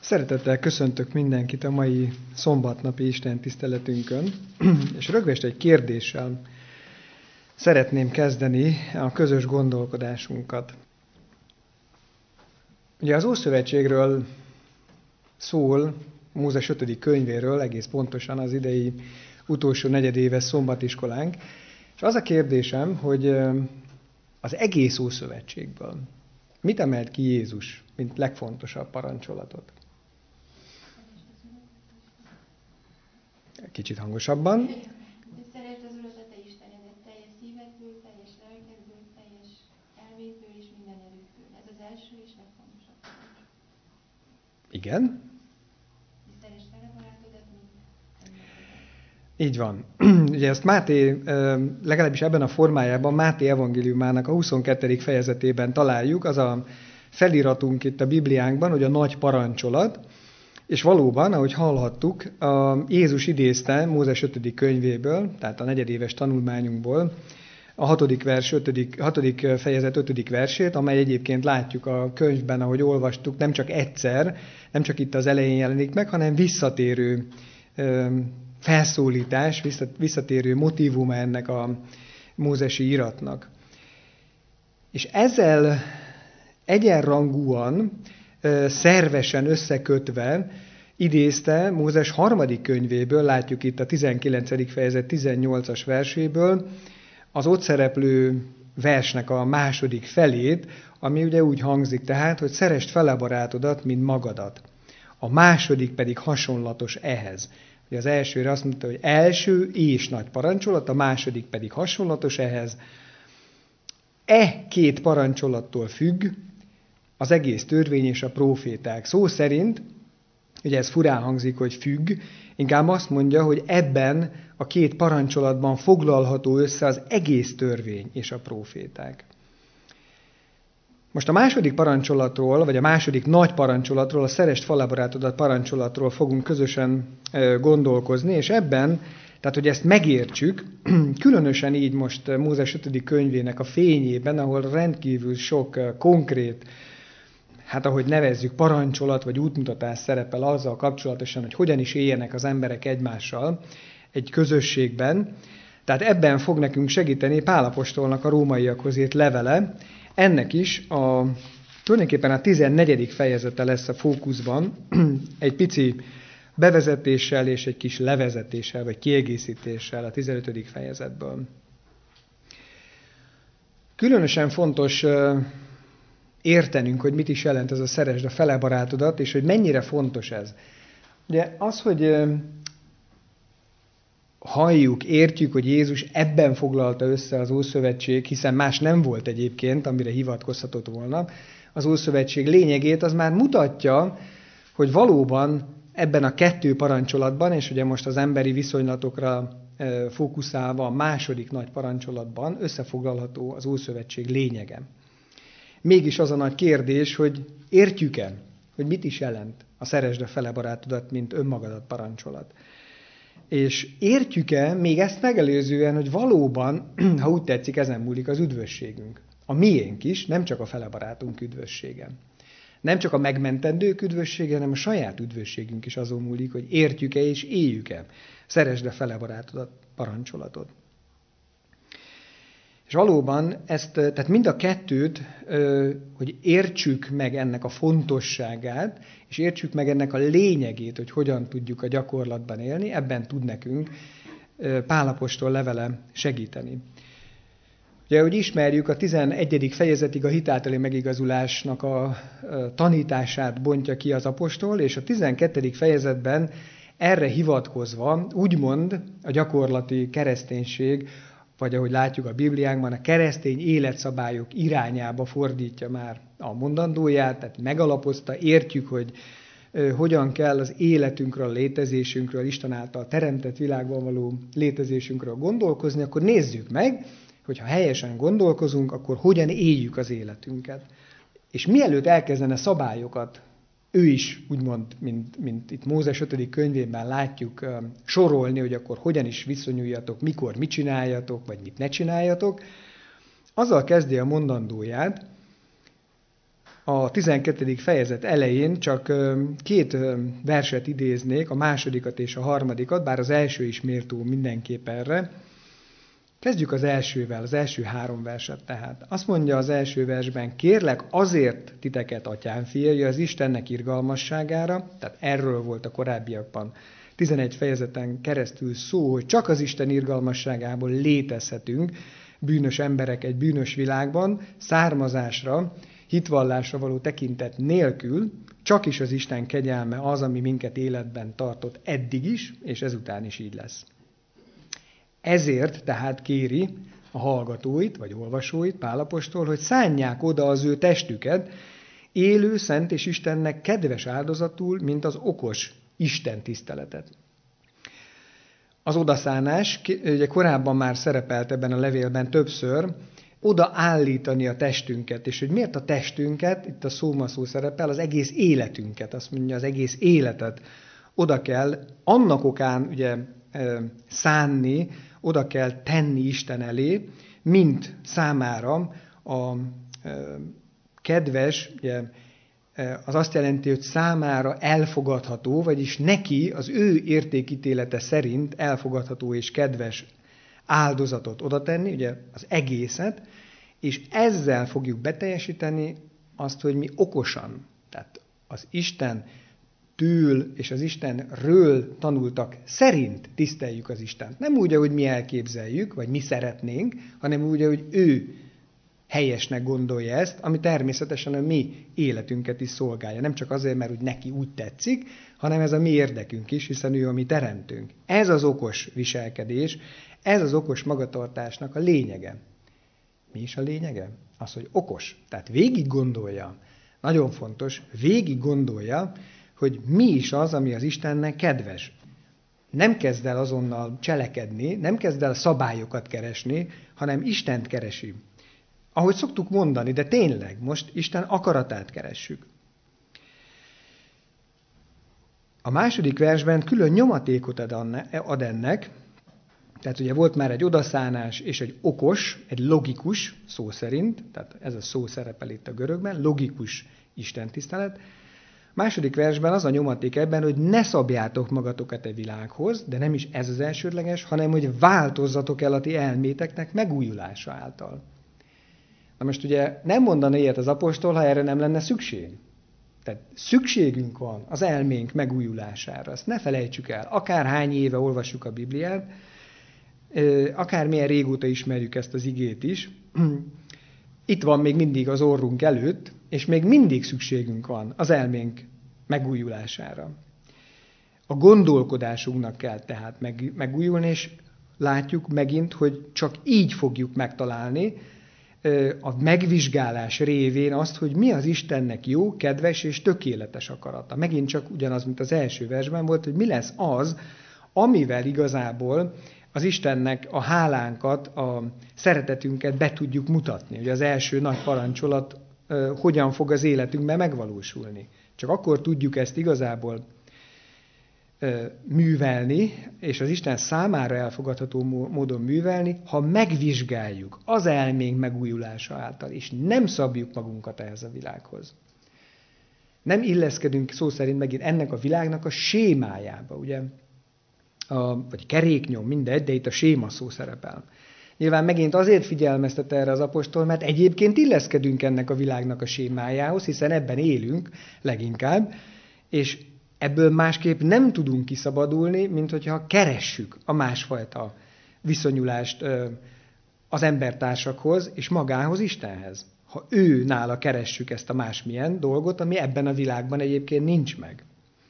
Szeretettel köszöntök mindenkit a mai szombatnapi Isten tiszteletünkön, és rögvest egy kérdéssel szeretném kezdeni a közös gondolkodásunkat. Ugye az Ószövetségről szól, Mózes 5. könyvéről, egész pontosan az idei utolsó negyedéves szombatiskolánk, és az a kérdésem, hogy az egész Ószövetségből mit emelt ki Jézus, mint legfontosabb parancsolatot? Kicsit hangosabban. Szeresd az Urat a te Istenedet teljes szívedből, teljes lelkedből, teljes elmédből és minden erődből. Ez az első és legfontosabb parancs. Igen. Szeresd vele barátodat, mint önmagadat. Így van. Ugye ezt Máté, legalábbis ebben a formájában Máté evangéliumának a 22. fejezetében találjuk, az a feliratunk itt a Bibliánkban, hogy a nagy parancsolat, és valóban, ahogy hallhattuk, Jézus idézte Mózes 5. könyvéből, tehát a negyedéves tanulmányunkból, a 6. fejezet 5. versét, amely egyébként látjuk a könyvben, ahogy olvastuk, nem csak egyszer, nem csak itt az elején jelenik meg, hanem visszatérő felszólítás, visszatérő motívuma ennek a mózesi iratnak. És ezzel egyenrangúan, szervesen összekötve idézte Mózes 3. könyvéből, látjuk itt a 19. fejezet 18-as verséből, az ott szereplő versnek a második felét, ami ugye úgy hangzik tehát, hogy szeresd fele barátodat, mint magadat. A második pedig hasonlatos ehhez. Ugye az elsőre azt mondta, hogy első és nagy parancsolat, a második pedig hasonlatos ehhez. Két parancsolattól függ az egész törvény és a próféták. Szó szerint, ugye ez furán hangzik, hogy függ, inkább azt mondja, hogy ebben a két parancsolatban foglalható össze az egész törvény és a próféták. Most a második parancsolatról, vagy a második nagy parancsolatról, a szeresd felebarátodat parancsolatról fogunk közösen gondolkozni, és ebben, tehát hogy ezt megértsük, különösen így most Mózes 5. könyvének a fényében, ahol rendkívül sok konkrét, hát ahogy nevezzük, parancsolat vagy útmutatás szerepel azzal kapcsolatosan, hogy hogyan is éljenek az emberek egymással egy közösségben. Tehát ebben fog nekünk segíteni Pál apostolnak a rómaiakhoz írt levele. Ennek is tulajdonképpen a 14. fejezete lesz a fókuszban, egy pici bevezetéssel és egy kis levezetéssel, vagy kiegészítéssel a 15. fejezetből. Különösen fontos értenünk, hogy mit is jelent ez a szeresd a fele barátodat, és hogy mennyire fontos ez. Ugye az, hogy halljuk, értjük, hogy Jézus ebben foglalta össze az Ószövetség, hiszen más nem volt egyébként, amire hivatkozhatott volna. Az Ószövetség lényegét az már mutatja, hogy valóban ebben a kettő parancsolatban, és ugye most az emberi viszonylatokra fókuszálva a második nagy parancsolatban összefoglalható az Ószövetség lényege. Mégis az a nagy kérdés, hogy értjük-e, hogy mit is jelent a szeresd a fele barátodat, mint önmagadat parancsolat. És értjük-e még ezt megelőzően, hogy valóban, ha úgy tetszik, ezen múlik az üdvösségünk. A miénk is, nem csak a fele barátunk üdvössége. Nem csak a megmentendők üdvössége, hanem a saját üdvösségünk is azon múlik, hogy értjük-e és éljük-e. Szeresd a fele barátodat parancsolatot. És valóban tehát mind a kettőt, hogy értsük meg ennek a fontosságát, és értsük meg ennek a lényegét, hogy hogyan tudjuk a gyakorlatban élni, ebben tud nekünk Pál apostol levele segíteni. Ugye, hogy ismerjük, a 11. fejezetig a hit általi megigazulásnak a tanítását bontja ki az apostol, és a 12. fejezetben erre hivatkozva úgymond a gyakorlati kereszténység, vagy ahogy látjuk a Bibliánkban, a keresztény életszabályok irányába fordítja már a mondandóját, tehát megalapozta, értjük, hogy hogyan kell az életünkről, a létezésünkről, Isten által teremtett világban való létezésünkről gondolkozni, akkor nézzük meg, hogy ha helyesen gondolkozunk, akkor hogyan éljük az életünket. És mielőtt elkezdene szabályokat, ő is úgymond, mint itt Mózes 5. könyvében látjuk, sorolni, hogy akkor hogyan is viszonyuljatok, mikor mit csináljatok, vagy mit ne csináljatok, azzal kezdi a mondandóját, A 12. fejezet elején csak 2 verset idéznék, a másodikat és a harmadikat, bár az első is méltó mindenképp erre. Kezdjük az elsővel, az első 3 verset tehát. Azt mondja az első versben: kérlek azért titeket, atyám fiai, az Istennek irgalmasságára, tehát erről volt a korábbiakban 11 fejezeten keresztül szó, hogy csak az Isten irgalmasságából létezhetünk, bűnös emberek egy bűnös világban, származásra, hitvallásra való tekintet nélkül, csak is az Isten kegyelme az, ami minket életben tartott eddig is, és ezután is így lesz. Ezért tehát kéri a hallgatóit, vagy olvasóit, Pál apostol, hogy szánják oda az ő testüket, élő, szent és Istennek kedves áldozatul, mint az okos Isten tiszteletet. Az odaszánás, ugye korábban már szerepelt ebben a levélben többször, odaállítani a testünket, és hogy miért a testünket, itt a szómaszó szerepel, az egész életünket, azt mondja, az egész életet oda kell, annak okán ugye szánni, oda kell tenni Isten elé, mint számára a kedves, ugye, az azt jelenti, hogy számára elfogadható, vagyis neki az ő értékítélete szerint elfogadható és kedves áldozatot odatenni, ugye az egészet, és ezzel fogjuk beteljesíteni azt, hogy mi okosan, tehát az Isten től és az Istenről tanultak szerint tiszteljük az Istent. Nem úgy, ahogy mi elképzeljük, vagy mi szeretnénk, hanem úgy, ahogy ő helyesnek gondolja ezt, ami természetesen a mi életünket is szolgálja. Nem csak azért, mert úgy neki úgy tetszik, hanem ez a mi érdekünk is, hiszen ő a mi teremtőnk. Ez az okos viselkedés, ez az okos magatartásnak a lényege. Mi is a lényege? Az, hogy okos. Tehát végig gondolja, nagyon fontos, végig gondolja, hogy mi is az, ami az Istennek kedves. Nem kezd el azonnal cselekedni, nem kezd el szabályokat keresni, hanem Istent keresi. Ahogy szoktuk mondani, de tényleg, most Isten akaratát keressük. A második versben külön nyomatékot ad ennek, tehát ugye volt már egy odaszánás és egy okos, egy logikus szó szerint, tehát ez a szó szerepel itt a görögben, logikus istentisztelet. Második versben az a nyomaték ebben, hogy ne szabjátok magatokat a világhoz, de nem is ez az elsődleges, hanem hogy változzatok el a ti elméteknek megújulása által. Na most ugye nem mondana ilyet az apostol, ha erre nem lenne szükség. Tehát szükségünk van az elménk megújulására. Ezt ne felejtsük el. Akárhány éve olvassuk a Bibliát, akármilyen régóta ismerjük ezt az igét is, itt van még mindig az orrunk előtt, és még mindig szükségünk van az elménk megújulására. A gondolkodásunknak kell tehát megújulni, és látjuk megint, hogy csak így fogjuk megtalálni a megvizsgálás révén azt, hogy mi az Istennek jó, kedves és tökéletes akarata. Megint csak ugyanaz, mint az első versben volt, hogy mi lesz az, amivel igazából az Istennek a hálánkat, a szeretetünket be tudjuk mutatni. Ugye az első nagy parancsolat hogyan fog az életünkben megvalósulni. Csak akkor tudjuk ezt igazából művelni, és az Isten számára elfogadható módon művelni, ha megvizsgáljuk az elménk megújulása által, és nem szabjuk magunkat ehhez a világhoz. Nem illeszkedünk szó szerint megint ennek a világnak a sémájába, ugye? Vagy keréknyom, mindegy, de itt a séma szó szerepel. Nyilván megint azért figyelmeztet erre az apostol, mert egyébként illeszkedünk ennek a világnak a sémájához, hiszen ebben élünk leginkább, és ebből másképp nem tudunk kiszabadulni, mint hogyha keressük a másfajta viszonyulást az embertársakhoz és magához, Istenhez. Ha ő nála keressük ezt a másmilyen dolgot, ami ebben a világban egyébként nincs meg.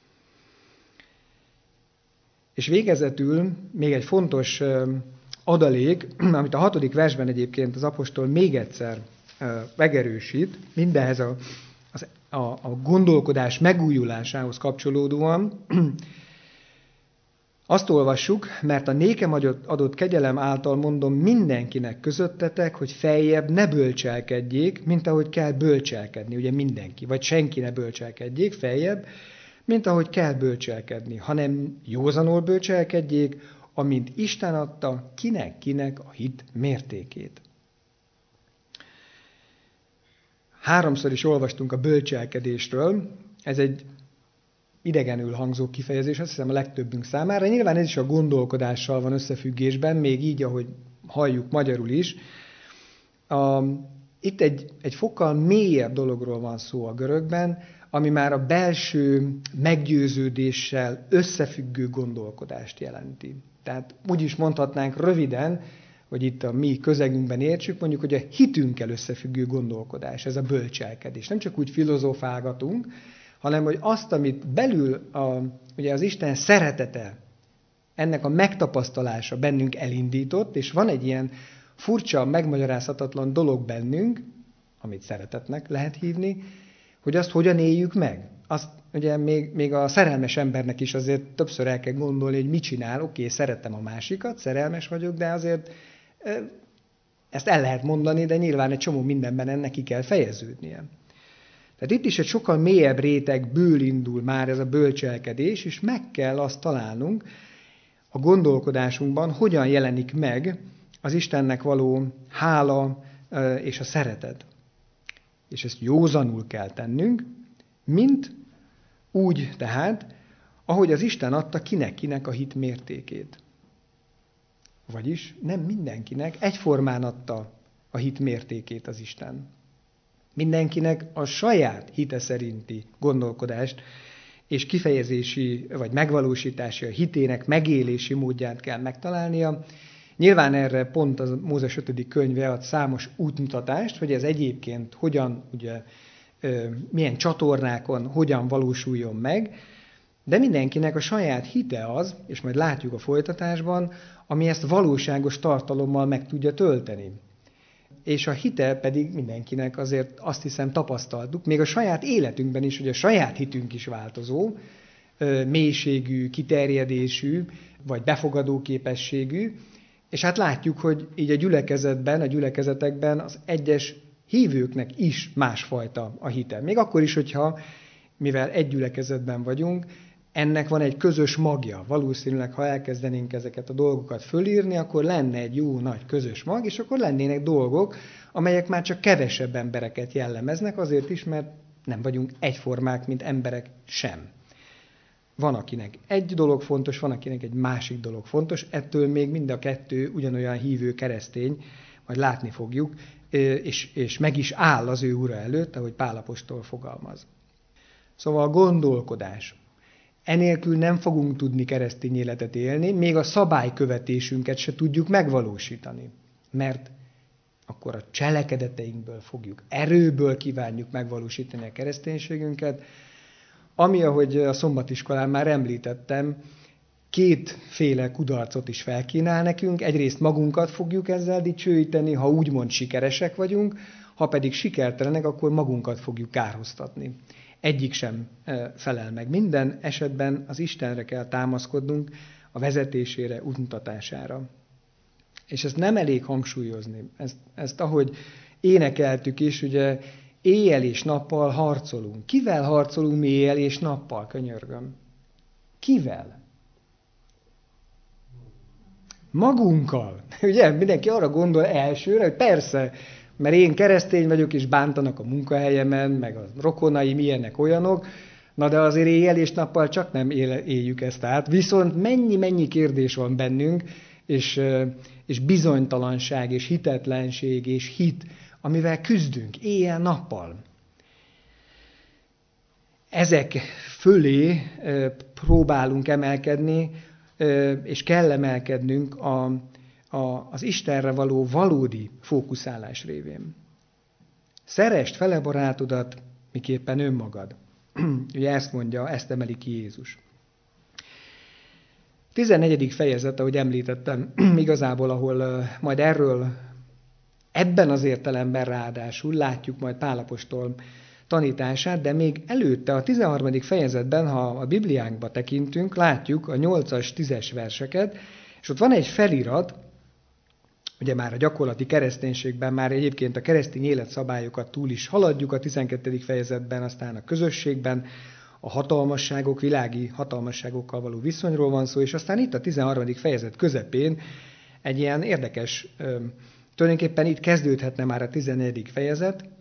És végezetül még egy fontos adalék, amit a 6. versben egyébként az apostol még egyszer megerősít, mindehez a gondolkodás megújulásához kapcsolódóan. Azt olvassuk, mert a nékem adott kegyelem által mondom mindenkinek közöttetek, hogy feljebb ne bölcselkedjék, mint ahogy kell bölcselkedni. Ugye mindenki, vagy senki ne bölcselkedjék feljebb, mint ahogy kell bölcselkedni, hanem józanul bölcselkedjék, amint Isten adta kinek a hit mértékét. 3-szor is olvastunk a bölcselkedésről, ez egy idegenül hangzó kifejezés, azt hiszem a legtöbbünk számára. Nyilván ez is a gondolkodással van összefüggésben, még így, ahogy halljuk magyarul is. Itt egy fokkal mélyebb dologról van szó a görögben, ami már a belső meggyőződéssel összefüggő gondolkodást jelenti. Tehát úgy is mondhatnánk röviden, hogy itt a mi közegünkben értsük, mondjuk, hogy a hitünkkel összefüggő gondolkodás, ez a bölcselkedés. Nem csak úgy filozofálgatunk, hanem hogy azt, amit belül ugye az Isten szeretete, ennek a megtapasztalása bennünk elindított, és van egy ilyen furcsa, megmagyarázhatatlan dolog bennünk, amit szeretetnek lehet hívni, hogy azt hogyan éljük meg. Azt ugye még a szerelmes embernek is azért többször el kell gondolni, hogy mit csinál. Oké, szeretem a másikat, szerelmes vagyok, de azért ezt el lehet mondani, de nyilván egy csomó mindenben ennek ki kell fejeződnie. Tehát itt is egy sokkal mélyebb rétegből indul már ez a bölcselkedés, és meg kell azt találnunk a gondolkodásunkban, hogyan jelenik meg az Istennek való hála és a szeretet. És ezt józanul kell tennünk, mint úgy tehát, ahogy az Isten adta kinek-kinek a hit mértékét. Vagyis nem mindenkinek egyformán adta a hit mértékét az Isten. Mindenkinek a saját hite szerinti gondolkodást és kifejezési vagy megvalósítási, a hitének megélési módját kell megtalálnia. Nyilván erre pont a Mózes 5. könyve ad számos útmutatást, hogy ez egyébként hogyan, ugye, milyen csatornákon hogyan valósuljon meg, de mindenkinek a saját hite az, és majd látjuk a folytatásban, ami ezt valóságos tartalommal meg tudja tölteni. És a hite pedig mindenkinek azért azt hiszem tapasztaltuk, még a saját életünkben is, hogy a saját hitünk is változó, mélységű, kiterjedésű, vagy befogadó képességű, és hát látjuk, hogy így a gyülekezetekben az egyes hívőknek is másfajta a hite. Még akkor is, hogyha, mivel egy gyülekezetben vagyunk, ennek van egy közös magja. Valószínűleg, ha elkezdenénk ezeket a dolgokat fölírni, akkor lenne egy jó nagy közös mag, és akkor lennének dolgok, amelyek már csak kevesebb embereket jellemeznek, azért is, mert nem vagyunk egyformák, mint emberek sem. Van, akinek egy dolog fontos, van, akinek egy másik dolog fontos, ettől még mind a kettő ugyanolyan hívő keresztény, majd látni fogjuk, és meg is áll az ő ura előtt, ahogy Pál apostol fogalmaz. Szóval a gondolkodás. Enélkül nem fogunk tudni keresztény életet élni, még a szabálykövetésünket se tudjuk megvalósítani, mert akkor a cselekedeteinkből fogjuk, erőből kívánjuk megvalósítani a kereszténységünket, ami, ahogy a szombatiskolán már említettem, kétféle kudarcot is felkínál nekünk. Egyrészt magunkat fogjuk ezzel dicsőíteni, ha úgymond sikeresek vagyunk, ha pedig sikertelenek, akkor magunkat fogjuk kárhoztatni. Egyik sem felel meg. Minden esetben az Istenre kell támaszkodnunk, a vezetésére, útmutatására. És ezt nem elég hangsúlyozni. Ezt ahogy énekeltük is, ugye éjjel és nappal harcolunk. Kivel harcolunk mi éjjel és nappal, könyörgöm? Kivel? Magunkkal. Ugye mindenki arra gondol elsőre, hogy persze, mert én keresztény vagyok, és bántanak a munkahelyemen, meg a rokonaim ilyenek olyanok, na de azért éjjel és nappal csak nem éljük ezt át. Viszont mennyi kérdés van bennünk, és bizonytalanság, és hitetlenség, és hit, amivel küzdünk éjjel-nappal. Ezek fölé próbálunk emelkedni, és kell emelkednünk az Istenre való valódi fókuszálás révén. Szeresd fele barátodat, miképpen önmagad. Ugye ezt emeli ki Jézus. 14. fejezet, ahogy említettem, igazából, ahol majd erről ebben az értelemben ráadásul látjuk majd Pál apostol tanítását, de még előtte a 13. fejezetben, ha a Bibliánkba tekintünk, látjuk a 8-as, 10-es verseket, és ott van egy felirat, ugye már a gyakorlati kereszténységben, már egyébként a keresztény életszabályokat túl is haladjuk a 12. fejezetben, aztán a közösségben, a hatalmasságok, világi hatalmasságokkal való viszonyról van szó, és aztán itt a 13. fejezet közepén egy ilyen érdekes, tulajdonképpen itt kezdődhetne már a 14. fejezet,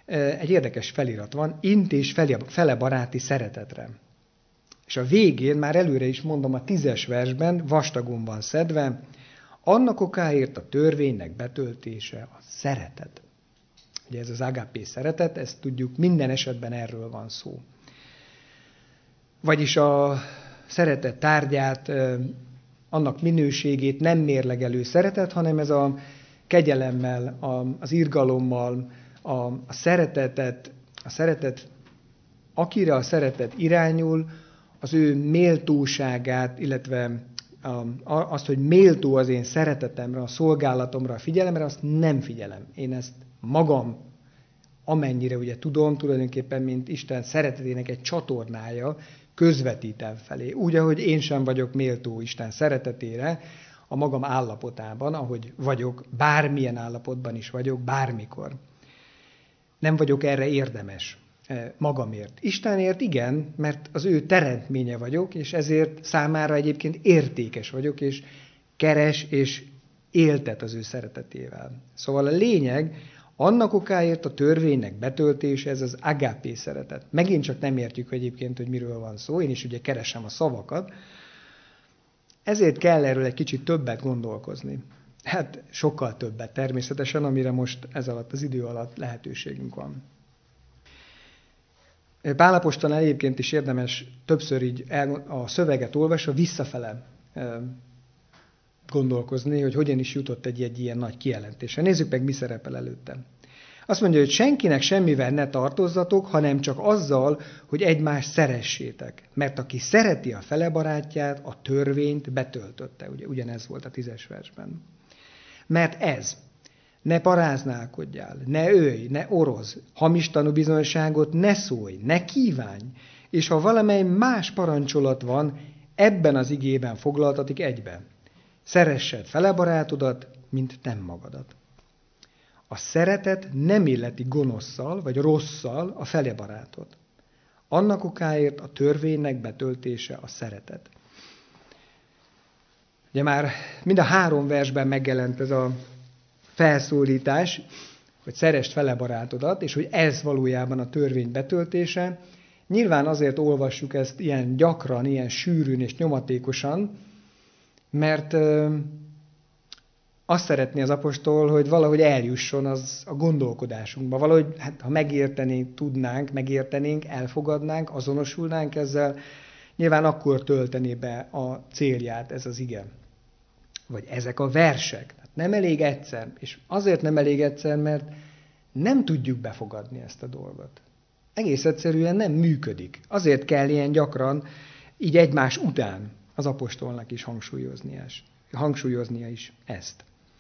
egy érdekes felirat van, int és fele baráti szeretetre. És a végén, már előre is mondom, a 10. versben vastagon van szedve, annak okáért a törvénynek betöltése a szeretet. Ugye ez az agapé szeretet, ezt tudjuk, minden esetben erről van szó. Vagyis a szeretet tárgyát, annak minőségét nem mérlegelő szeretet, hanem ez a kegyelemmel, az irgalommal, a szeretet, akire a szeretet irányul, az ő méltóságát, illetve azt, hogy méltó az én szeretetemre, a szolgálatomra, a figyelemre, azt nem figyelem. Én ezt magam, amennyire ugye tudom, tulajdonképpen, mint Isten szeretetének egy csatornája, közvetítem felé. Úgy, ahogy én sem vagyok méltó Isten szeretetére, a magam állapotában, ahogy vagyok, bármilyen állapotban is vagyok, bármikor. Nem vagyok erre érdemes magamért. Istenért igen, mert az ő teremtménye vagyok, és ezért számára egyébként értékes vagyok, és keres és éltet az ő szeretetével. Szóval a lényeg, annak okáért a törvénynek betöltése, ez az agapé szeretet. Megint csak nem értjük egyébként, hogy miről van szó, én is ugye keresem a szavakat, ezért kell erről egy kicsit többet gondolkozni. Hát sokkal többet természetesen, amire most ez alatt az idő alatt lehetőségünk van. Pál apostolnál egyébként is érdemes többször így a szöveget olvasva visszafele gondolkozni, hogy hogyan is jutott egy ilyen nagy kijelentésre. Nézzük meg, mi szerepel előtte. Azt mondja, hogy senkinek semmivel ne tartozzatok, hanem csak azzal, hogy egymást szeressétek. Mert aki szereti a fele barátját, a törvényt betöltötte. Ugye, ugyanez volt a 10. versben. Mert ez, ne paráználkodjál, ne ölj, ne oroz, hamis tanúbizonyságot ne szólj, ne kívánj, és ha valamely más parancsolat van, ebben az igében foglaltatik egybe. Szeressed fele barátodat, mint nem magadat. A szeretet nem illeti gonoszszal vagy rosszal a fele barátot. Annak okáért a törvénynek betöltése a szeretet. Ugye már mind a 3 versben megjelent ez a felszólítás, hogy szeresd fele barátodat, és hogy ez valójában a törvény betöltése. Nyilván azért olvassuk ezt ilyen gyakran, ilyen sűrűn és nyomatékosan, mert azt szeretné az apostol, hogy valahogy eljusson az a gondolkodásunkba. Valahogy, hát, ha megértenénk, elfogadnánk, azonosulnánk ezzel, nyilván akkor töltené be a célját ez az ige. Vagy ezek a versek. Nem elég egyszer, és azért nem elég egyszer, mert nem tudjuk befogadni ezt a dolgot. Egész egyszerűen nem működik. Azért kell ilyen gyakran, így egymás után az apostolnak is hangsúlyoznia is ezt.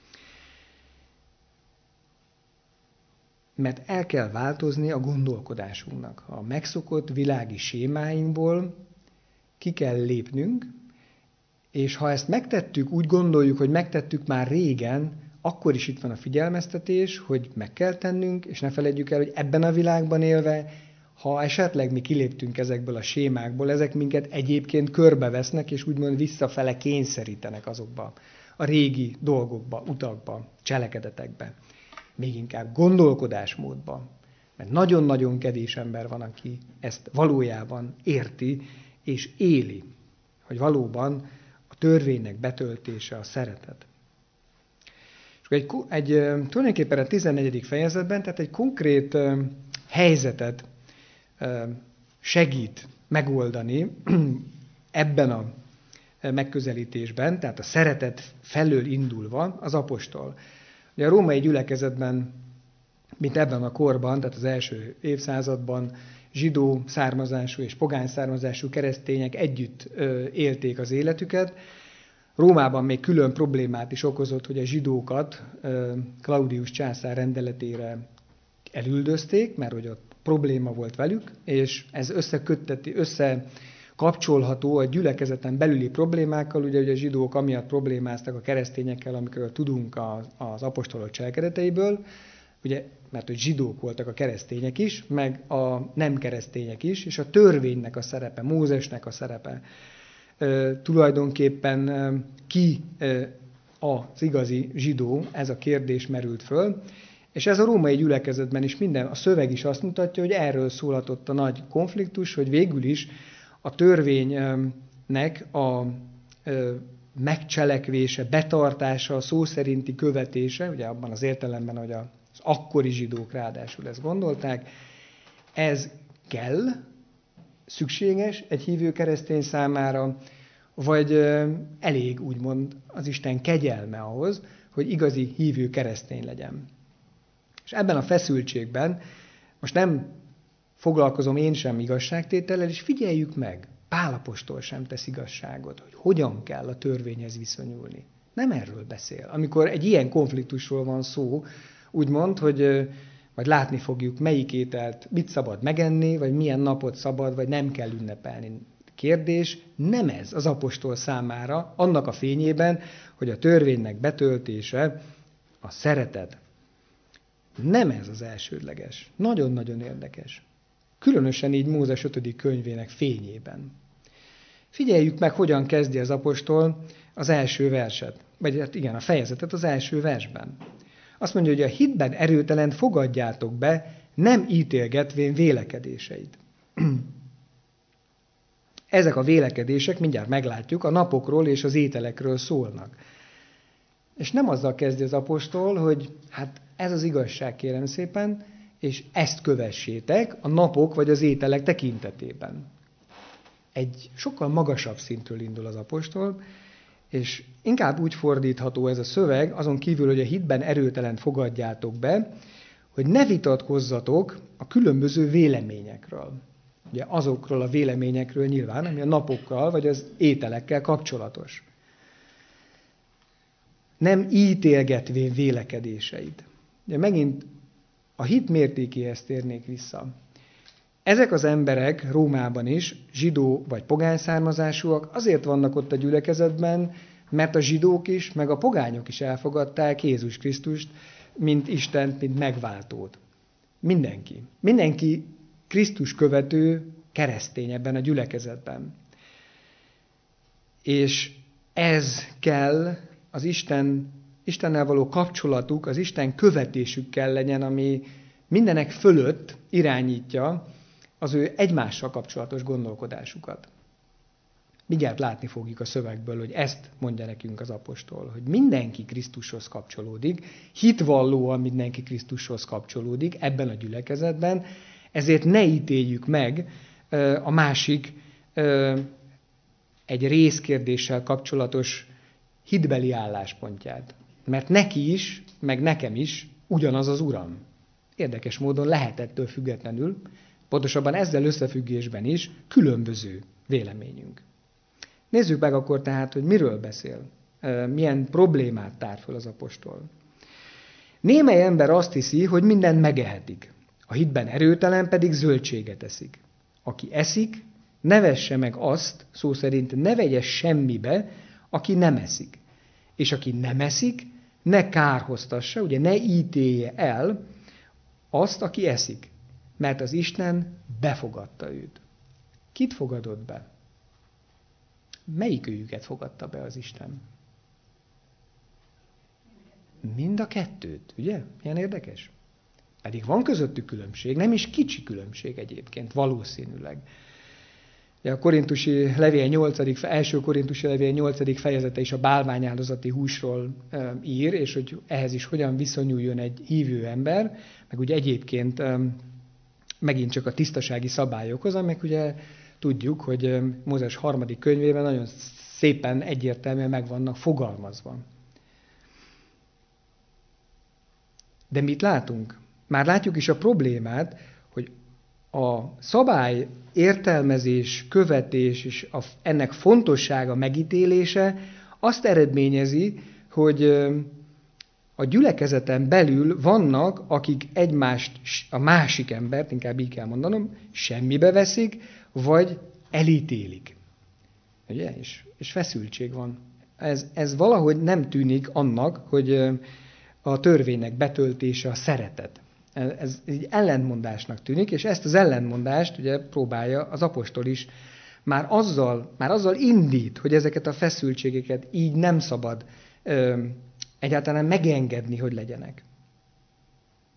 Mert el kell változni a gondolkodásunknak. A megszokott világi sémáinkból ki kell lépnünk, és ha ezt megtettük, úgy gondoljuk, hogy megtettük már régen, akkor is itt van a figyelmeztetés, hogy meg kell tennünk, és ne feledjük el, hogy ebben a világban élve, ha esetleg mi kiléptünk ezekből a sémákból, ezek minket egyébként körbevesznek, és úgymond visszafele kényszerítenek azokba a régi dolgokba, utakba, cselekedetekbe. Még inkább gondolkodásmódba. Mert nagyon-nagyon kevés ember van, aki ezt valójában érti és éli, hogy valóban a törvénynek betöltése a szeretet. És tulajdonképpen a 14. fejezetben, tehát egy konkrét helyzetet segít megoldani ebben a megközelítésben, tehát a szeretet felől indulva az apostol. Ugye a római gyülekezetben, mint ebben a korban, tehát az első évszázadban zsidó származású és pogány származású keresztények együtt élték az életüket. Rómában még külön problémát is okozott, hogy a zsidókat Claudius császár rendeletére elüldözték, mert hogy ott probléma volt velük, és ez összekapcsolható a gyülekezeten belüli problémákkal, ugye, hogy a zsidók amiatt problémáztak a keresztényekkel, amikről tudunk az apostolok cselekedeteiből, ugye, mert hogy zsidók voltak a keresztények is, meg a nem keresztények is, és a törvénynek a szerepe, Mózesnek a szerepe, tulajdonképpen ki az igazi zsidó, ez a kérdés merült föl, És ez a római gyülekezetben is a szöveg is azt mutatja, hogy erről szólhatott a nagy konfliktus, hogy végül is a törvénynek a megcselekvése, betartása, a szó szerinti követése, ugye abban az értelemben, hogy az akkori zsidók ráadásul ezt gondolták, ez kell, szükséges egy hívő keresztény számára, vagy elég úgymond az Isten kegyelme ahhoz, hogy igazi hívő keresztény legyen. És ebben a feszültségben most nem foglalkozom én sem igazságtétellel, és figyeljük meg, Pál apostol sem tesz igazságot, hogy hogyan kell a törvényhez viszonyulni. Nem erről beszél. Amikor egy ilyen konfliktusról van szó, úgymond, hogy majd látni fogjuk, melyik ételt mit szabad megenni, vagy milyen napot szabad, vagy nem kell ünnepelni. Kérdés, nem ez az apostol számára, annak a fényében, hogy a törvénynek betöltése a szeretet. Nem ez az elsődleges. Nagyon-nagyon érdekes. Különösen így Mózes 5. könyvének fényében. Figyeljük meg, hogyan kezdi az apostol az első verset. Vagy hát igen, a fejezetet az első versben. Azt mondja, hogy a hitben erőtelent fogadjátok be, nem ítélgetvén vélekedéseit. Ezek a vélekedések, mindjárt meglátjuk, a napokról és az ételekről szólnak. És nem azzal kezdi az apostol, hogy hát ez az igazság, kérem szépen, és ezt kövessétek a napok vagy az ételek tekintetében. Egy sokkal magasabb szintről indul az apostol, és inkább úgy fordítható ez a szöveg, azon kívül, hogy a hitben erőtelen fogadjátok be, hogy ne vitatkozzatok a különböző véleményekről. Ugye azokról a véleményekről nyilván, ami a napokkal vagy az ételekkel kapcsolatos. Nem ítélgetvén vélekedéseit. Ugye megint a hit mértékéhez térnék vissza. Ezek az emberek Rómában is, zsidó vagy pogány származásúak, azért vannak ott a gyülekezetben, mert a zsidók is, meg a pogányok is elfogadták Jézus Krisztust, mint Istent, mint megváltót. Mindenki. Mindenki Krisztus követő keresztény ebben a gyülekezetben. És ez kell az Istennel való kapcsolatuk, az Isten követésük kell legyen, ami mindenek fölött irányítja az ő egymással kapcsolatos gondolkodásukat. Mindjárt látni fogjuk a szövegből, hogy ezt mondja nekünk az apostol, hogy mindenki Krisztushoz kapcsolódik, hitvallóan mindenki Krisztushoz kapcsolódik ebben a gyülekezetben, ezért ne ítéljük meg a másik egy részkérdéssel kapcsolatos hitbeli álláspontját. Mert neki is, meg nekem is ugyanaz az Uram. Érdekes módon lehet ettől függetlenül, pontosabban ezzel összefüggésben is különböző véleményünk. Nézzük meg akkor tehát, hogy miről beszél, milyen problémát tár föl az apostol. Némely ember azt hiszi, hogy mindent megehetik, a hitben erőtelen pedig zöldséget eszik. Aki eszik, ne vesse meg azt, szó szerint ne vegye semmibe, aki nem eszik. És aki nem eszik, ne kárhoztassa, ugye ne ítélje el azt, aki eszik, mert az Isten befogadta őt. Kit fogadott be? Melyik őjüket fogadta be az Isten? Mind a kettőt, ugye? Milyen érdekes? Pedig van közöttük különbség, nem is kicsi különbség egyébként, valószínűleg. A korintusi levél első korintusi levél 8. fejezete is a bálványáldozati húsról ír, és hogy ehhez is hogyan viszonyuljon egy hívő ember, meg ugye egyébként megint csak a tisztasági szabályokhoz, amelyek ugye tudjuk, hogy Mózes 3. könyvében nagyon szépen egyértelműen meg vannak fogalmazva. De mit látunk? Már látjuk is a problémát, hogy a szabály értelmezés, követés és ennek fontossága, megítélése azt eredményezi, hogy a gyülekezeten belül vannak, akik egymást, a másik embert, inkább így kell mondanom, semmibe veszik, vagy elítélik. Ugye? És feszültség van. Ez valahogy nem tűnik annak, hogy a törvénynek betöltése a szeretet. Ez egy ellentmondásnak tűnik, és ezt az ellentmondást ugye próbálja az apostol is. Már azzal indít, hogy ezeket a feszültségeket így nem szabad egyáltalán megengedni, hogy legyenek.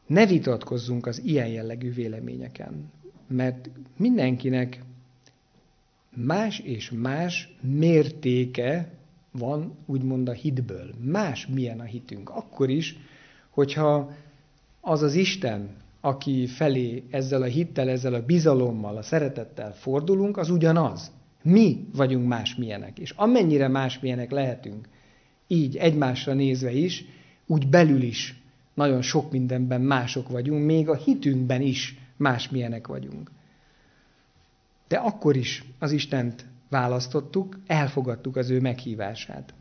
Ne vitatkozzunk az ilyen jellegű véleményeken, mert mindenkinek más és más mértéke van, úgymond a hitből. Más milyen a hitünk. Akkor is, hogyha az az Isten, aki felé ezzel a hittel, ezzel a bizalommal, a szeretettel fordulunk, az ugyanaz. Mi vagyunk másmilyenek. És amennyire másmilyenek lehetünk, így egymásra nézve is, úgy belül is nagyon sok mindenben mások vagyunk, még a hitünkben is másmilyenek vagyunk. De akkor is az Istent választottuk, elfogadtuk az ő meghívását.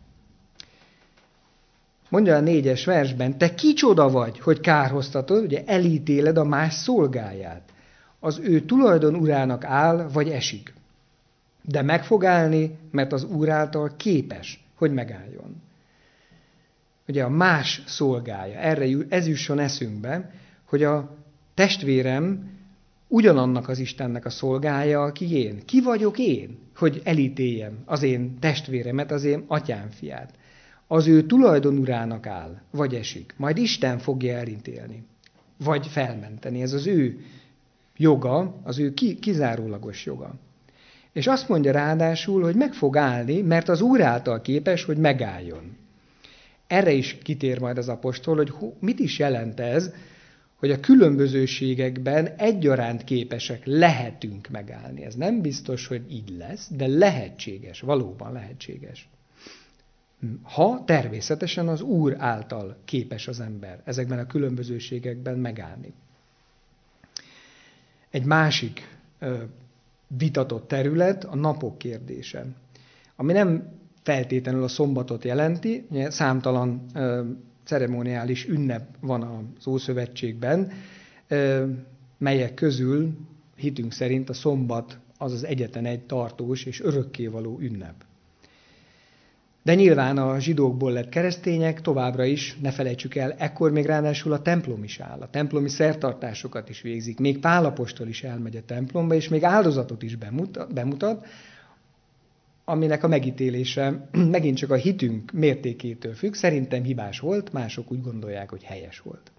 Mondja a 4. versben, te kicsoda vagy, hogy kárhoztatod, ugye elítéled a más szolgáját. Az ő tulajdon urának áll, vagy esik. De meg fog állni, mert az úr által képes, hogy megálljon. Ugye a más szolgája, ez jusson eszünkbe, hogy a testvérem ugyanannak az Istennek a szolgája, aki én. Ki vagyok én, hogy elítéljem az én testvéremet, az én atyám fiát. Az ő tulajdonurának áll, vagy esik. Majd Isten fogja elítélni, vagy felmenteni. Ez az ő joga, az ő kizárólagos joga. És azt mondja ráadásul, hogy meg fog állni, mert az Úr által képes, hogy megálljon. Erre is kitér majd az apostol, hogy mit is jelent ez, hogy a különbözőségekben egyaránt képesek lehetünk megállni. Ez nem biztos, hogy így lesz, de lehetséges, valóban lehetséges. Ha természetesen az Úr által képes az ember ezekben a különbözőségekben megállni. Egy másik vitatott terület a napok kérdése, ami nem feltétlenül a szombatot jelenti, számtalan ceremoniális ünnep van az Ószövetségben, melyek közül hitünk szerint a szombat az az egyetlen egy tartós és örökkévaló ünnep. De nyilván a zsidókból lett keresztények továbbra is, ne felejtsük el, ekkor még ráadásul a templom is áll. A templomi szertartásokat is végzik. Még Pál apostol is elmegy a templomba, és még áldozatot is bemutat, aminek a megítélése megint csak a hitünk mértékétől függ. Szerintem hibás volt, mások úgy gondolják, hogy helyes volt.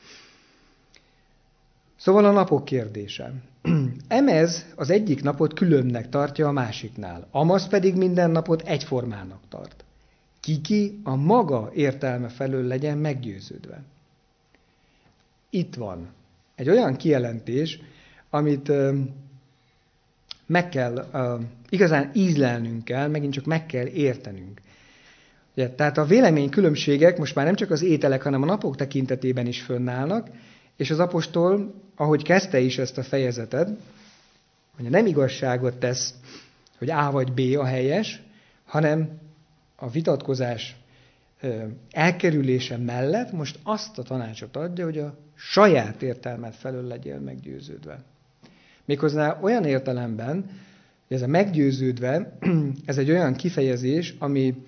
Szóval a napok kérdése. Emez az egyik napot különbnek tartja a másiknál, Amaz pedig minden napot egyformának tart. Ki a maga értelme felől legyen meggyőződve. Itt van egy olyan kijelentés, amit meg kell, igazán ízlelnünk kell, megint csak meg kell értenünk. Ugye, tehát a véleménykülönbségek most már nem csak az ételek, hanem a napok tekintetében is fönnállnak, és az apostol, ahogy kezdte is ezt a fejezetet, hogy nem igazságot tesz, hogy A vagy B a helyes, hanem a vitatkozás elkerülése mellett most azt a tanácsot adja, hogy a saját értelmed felől legyél meggyőződve. Méghozzá olyan értelemben, hogy ez a meggyőződve, ez egy olyan kifejezés, ami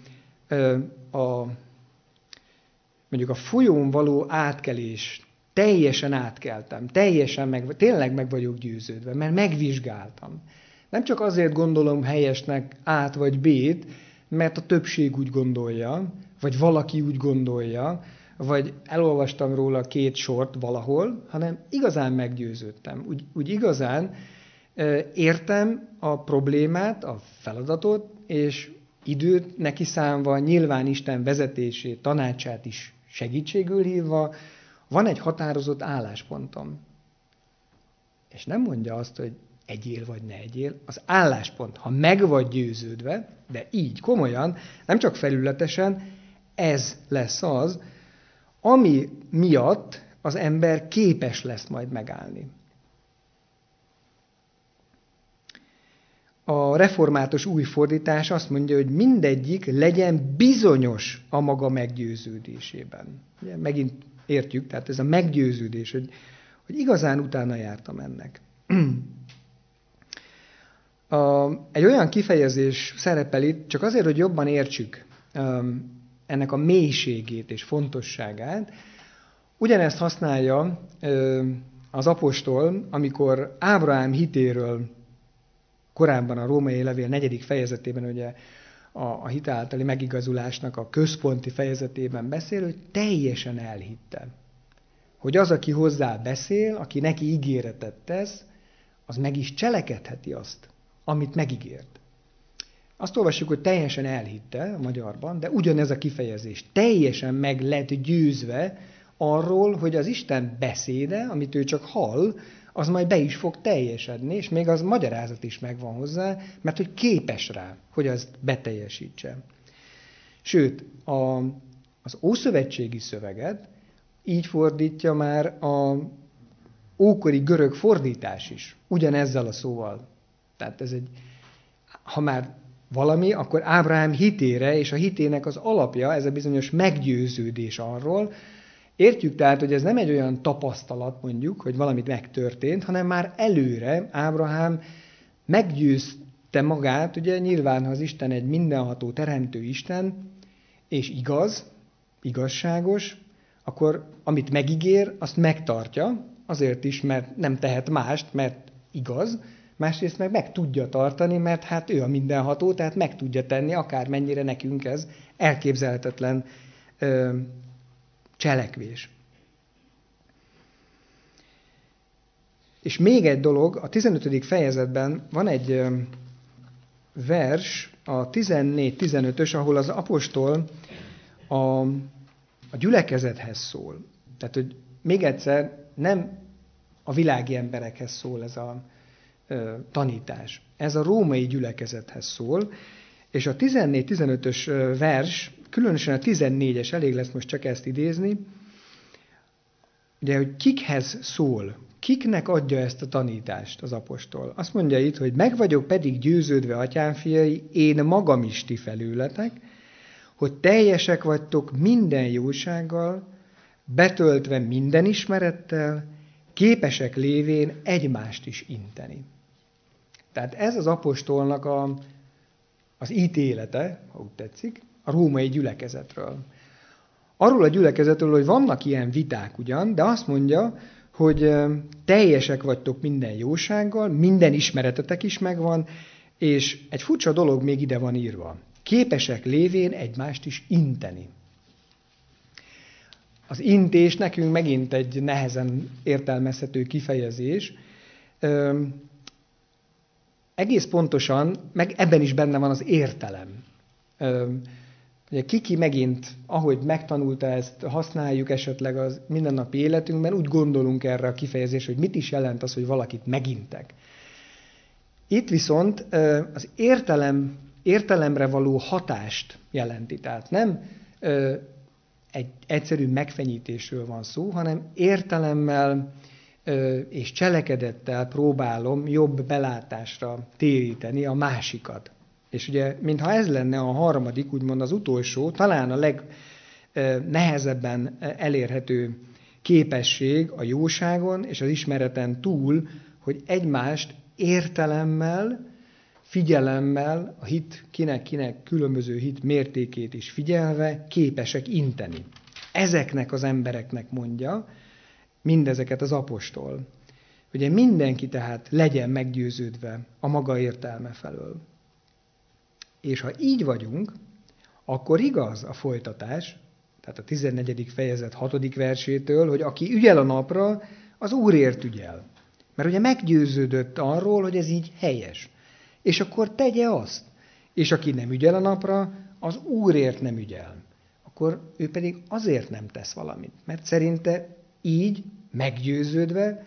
mondjuk a folyón való átkelés, teljesen átkeltem, tényleg meg vagyok győződve, mert megvizsgáltam. Nem csak azért gondolom helyesnek A-t vagy B-t, mert a többség úgy gondolja, vagy valaki úgy gondolja, vagy elolvastam róla 2 sort valahol, hanem igazán meggyőződtem. Úgy igazán értem a problémát, a feladatot, és időt neki számva, nyilván Isten vezetését, tanácsát is segítségül hívva, van egy határozott álláspontom. És nem mondja azt, hogy egyél vagy ne egyél. Az álláspont, ha meg vagy győződve, de így komolyan, nem csak felületesen, ez lesz az, ami miatt az ember képes lesz majd megállni. A református új fordítás azt mondja, hogy mindegyik legyen bizonyos a maga meggyőződésében. Ugye, megint értjük, tehát ez a meggyőződés, hogy igazán utána jártam ennek. Egy olyan kifejezés szerepel itt, csak azért, hogy jobban értsük ennek a mélységét és fontosságát. Ugyanezt használja az apostol, amikor Ábrahám hitéről korábban a római levél 4. fejezetében, ugye a hit általi megigazulásnak a központi fejezetében beszél, hogy teljesen elhitte. hogy az, aki hozzá beszél, aki neki ígéretet tesz, az meg is cselekedheti azt, amit megígért. Azt olvassuk, hogy teljesen elhitte a magyarban, de ugyanez a kifejezés. Teljesen meg lett győzve arról, hogy az Isten beszéde, amit ő csak hall, az majd be is fog teljesedni, és még az magyarázat is megvan hozzá, mert hogy képes rá, hogy azt beteljesítse. Sőt, az ószövetségi szöveget így fordítja már az ókori görög fordítás is, ugyanezzel a szóval. Tehát ez ha már valami, akkor Ábrahám hitére, és a hitének az alapja, ez a bizonyos meggyőződés arról. Értjük tehát, hogy ez nem egy olyan tapasztalat mondjuk, hogy valamit megtörtént, hanem már előre Ábrahám meggyőzte magát, ugye nyilván, ha az Isten egy mindenható teremtő Isten, és igazságos, akkor amit megígér, azt megtartja, azért is, mert nem tehet mást, mert igaz, másrészt meg tudja tartani, mert hát ő a mindenható, tehát meg tudja tenni, akármennyire nekünk ez elképzelhetetlen cselekvés. És még egy dolog, a 15. fejezetben van egy vers, a 14-15-ös, ahol az apostol a gyülekezethez szól. Tehát, hogy még egyszer nem a világi emberekhez szól ez a tanítás. Ez a római gyülekezethez szól, és a 14-15-ös vers, különösen a 14-es, elég lesz most csak ezt idézni, ugye, hogy kikhez szól, kiknek adja ezt a tanítást az apostol. Azt mondja itt, hogy meg vagyok pedig győződve, atyám fiai, én magam is ti felőletek, hogy teljesek vagytok minden jósággal, betöltve minden ismerettel, képesek lévén egymást is inteni. Tehát ez az apostolnak az ítélete, ha úgy tetszik, a római gyülekezetről. Arról a gyülekezetről, hogy vannak ilyen viták ugyan, de azt mondja, hogy teljesek vagytok minden jósággal, minden ismeretetek is megvan, és egy furcsa dolog még ide van írva. Képesek lévén egymást is inteni. Az intés nekünk megint egy nehezen értelmezhető kifejezés. Egész pontosan, meg ebben is benne van az értelem. Ugye Kiki megint, ahogy megtanulta ezt, használjuk esetleg az mindennapi életünkben, úgy gondolunk erre a kifejezésre, hogy mit is jelent az, hogy valakit megintek. Itt viszont az értelemre való hatást jelenti. Tehát nem egy egyszerű megfenyítésről van szó, hanem értelemmel és cselekedettel próbálom jobb belátásra téríteni a másikat. És ugye, mintha ez lenne a harmadik, úgymond az utolsó, talán a legnehezebben elérhető képesség a jóságon és az ismereten túl, hogy egymást értelemmel, figyelemmel, a hit kinek különböző hit mértékét is figyelve képesek inteni. Ezeknek az embereknek mondja mindezeket az apostol. Ugye mindenki tehát legyen meggyőződve a maga értelme felől. És ha így vagyunk, akkor igaz a folytatás, tehát a 14. fejezet 6. versétől, hogy aki ügyel a napra, az Úrért ügyel. Mert ugye meggyőződött arról, hogy ez így helyes. És akkor tegye azt. És aki nem ügyel a napra, az Úrért nem ügyel. Akkor ő pedig azért nem tesz valamit. Mert szerinte így, meggyőződve,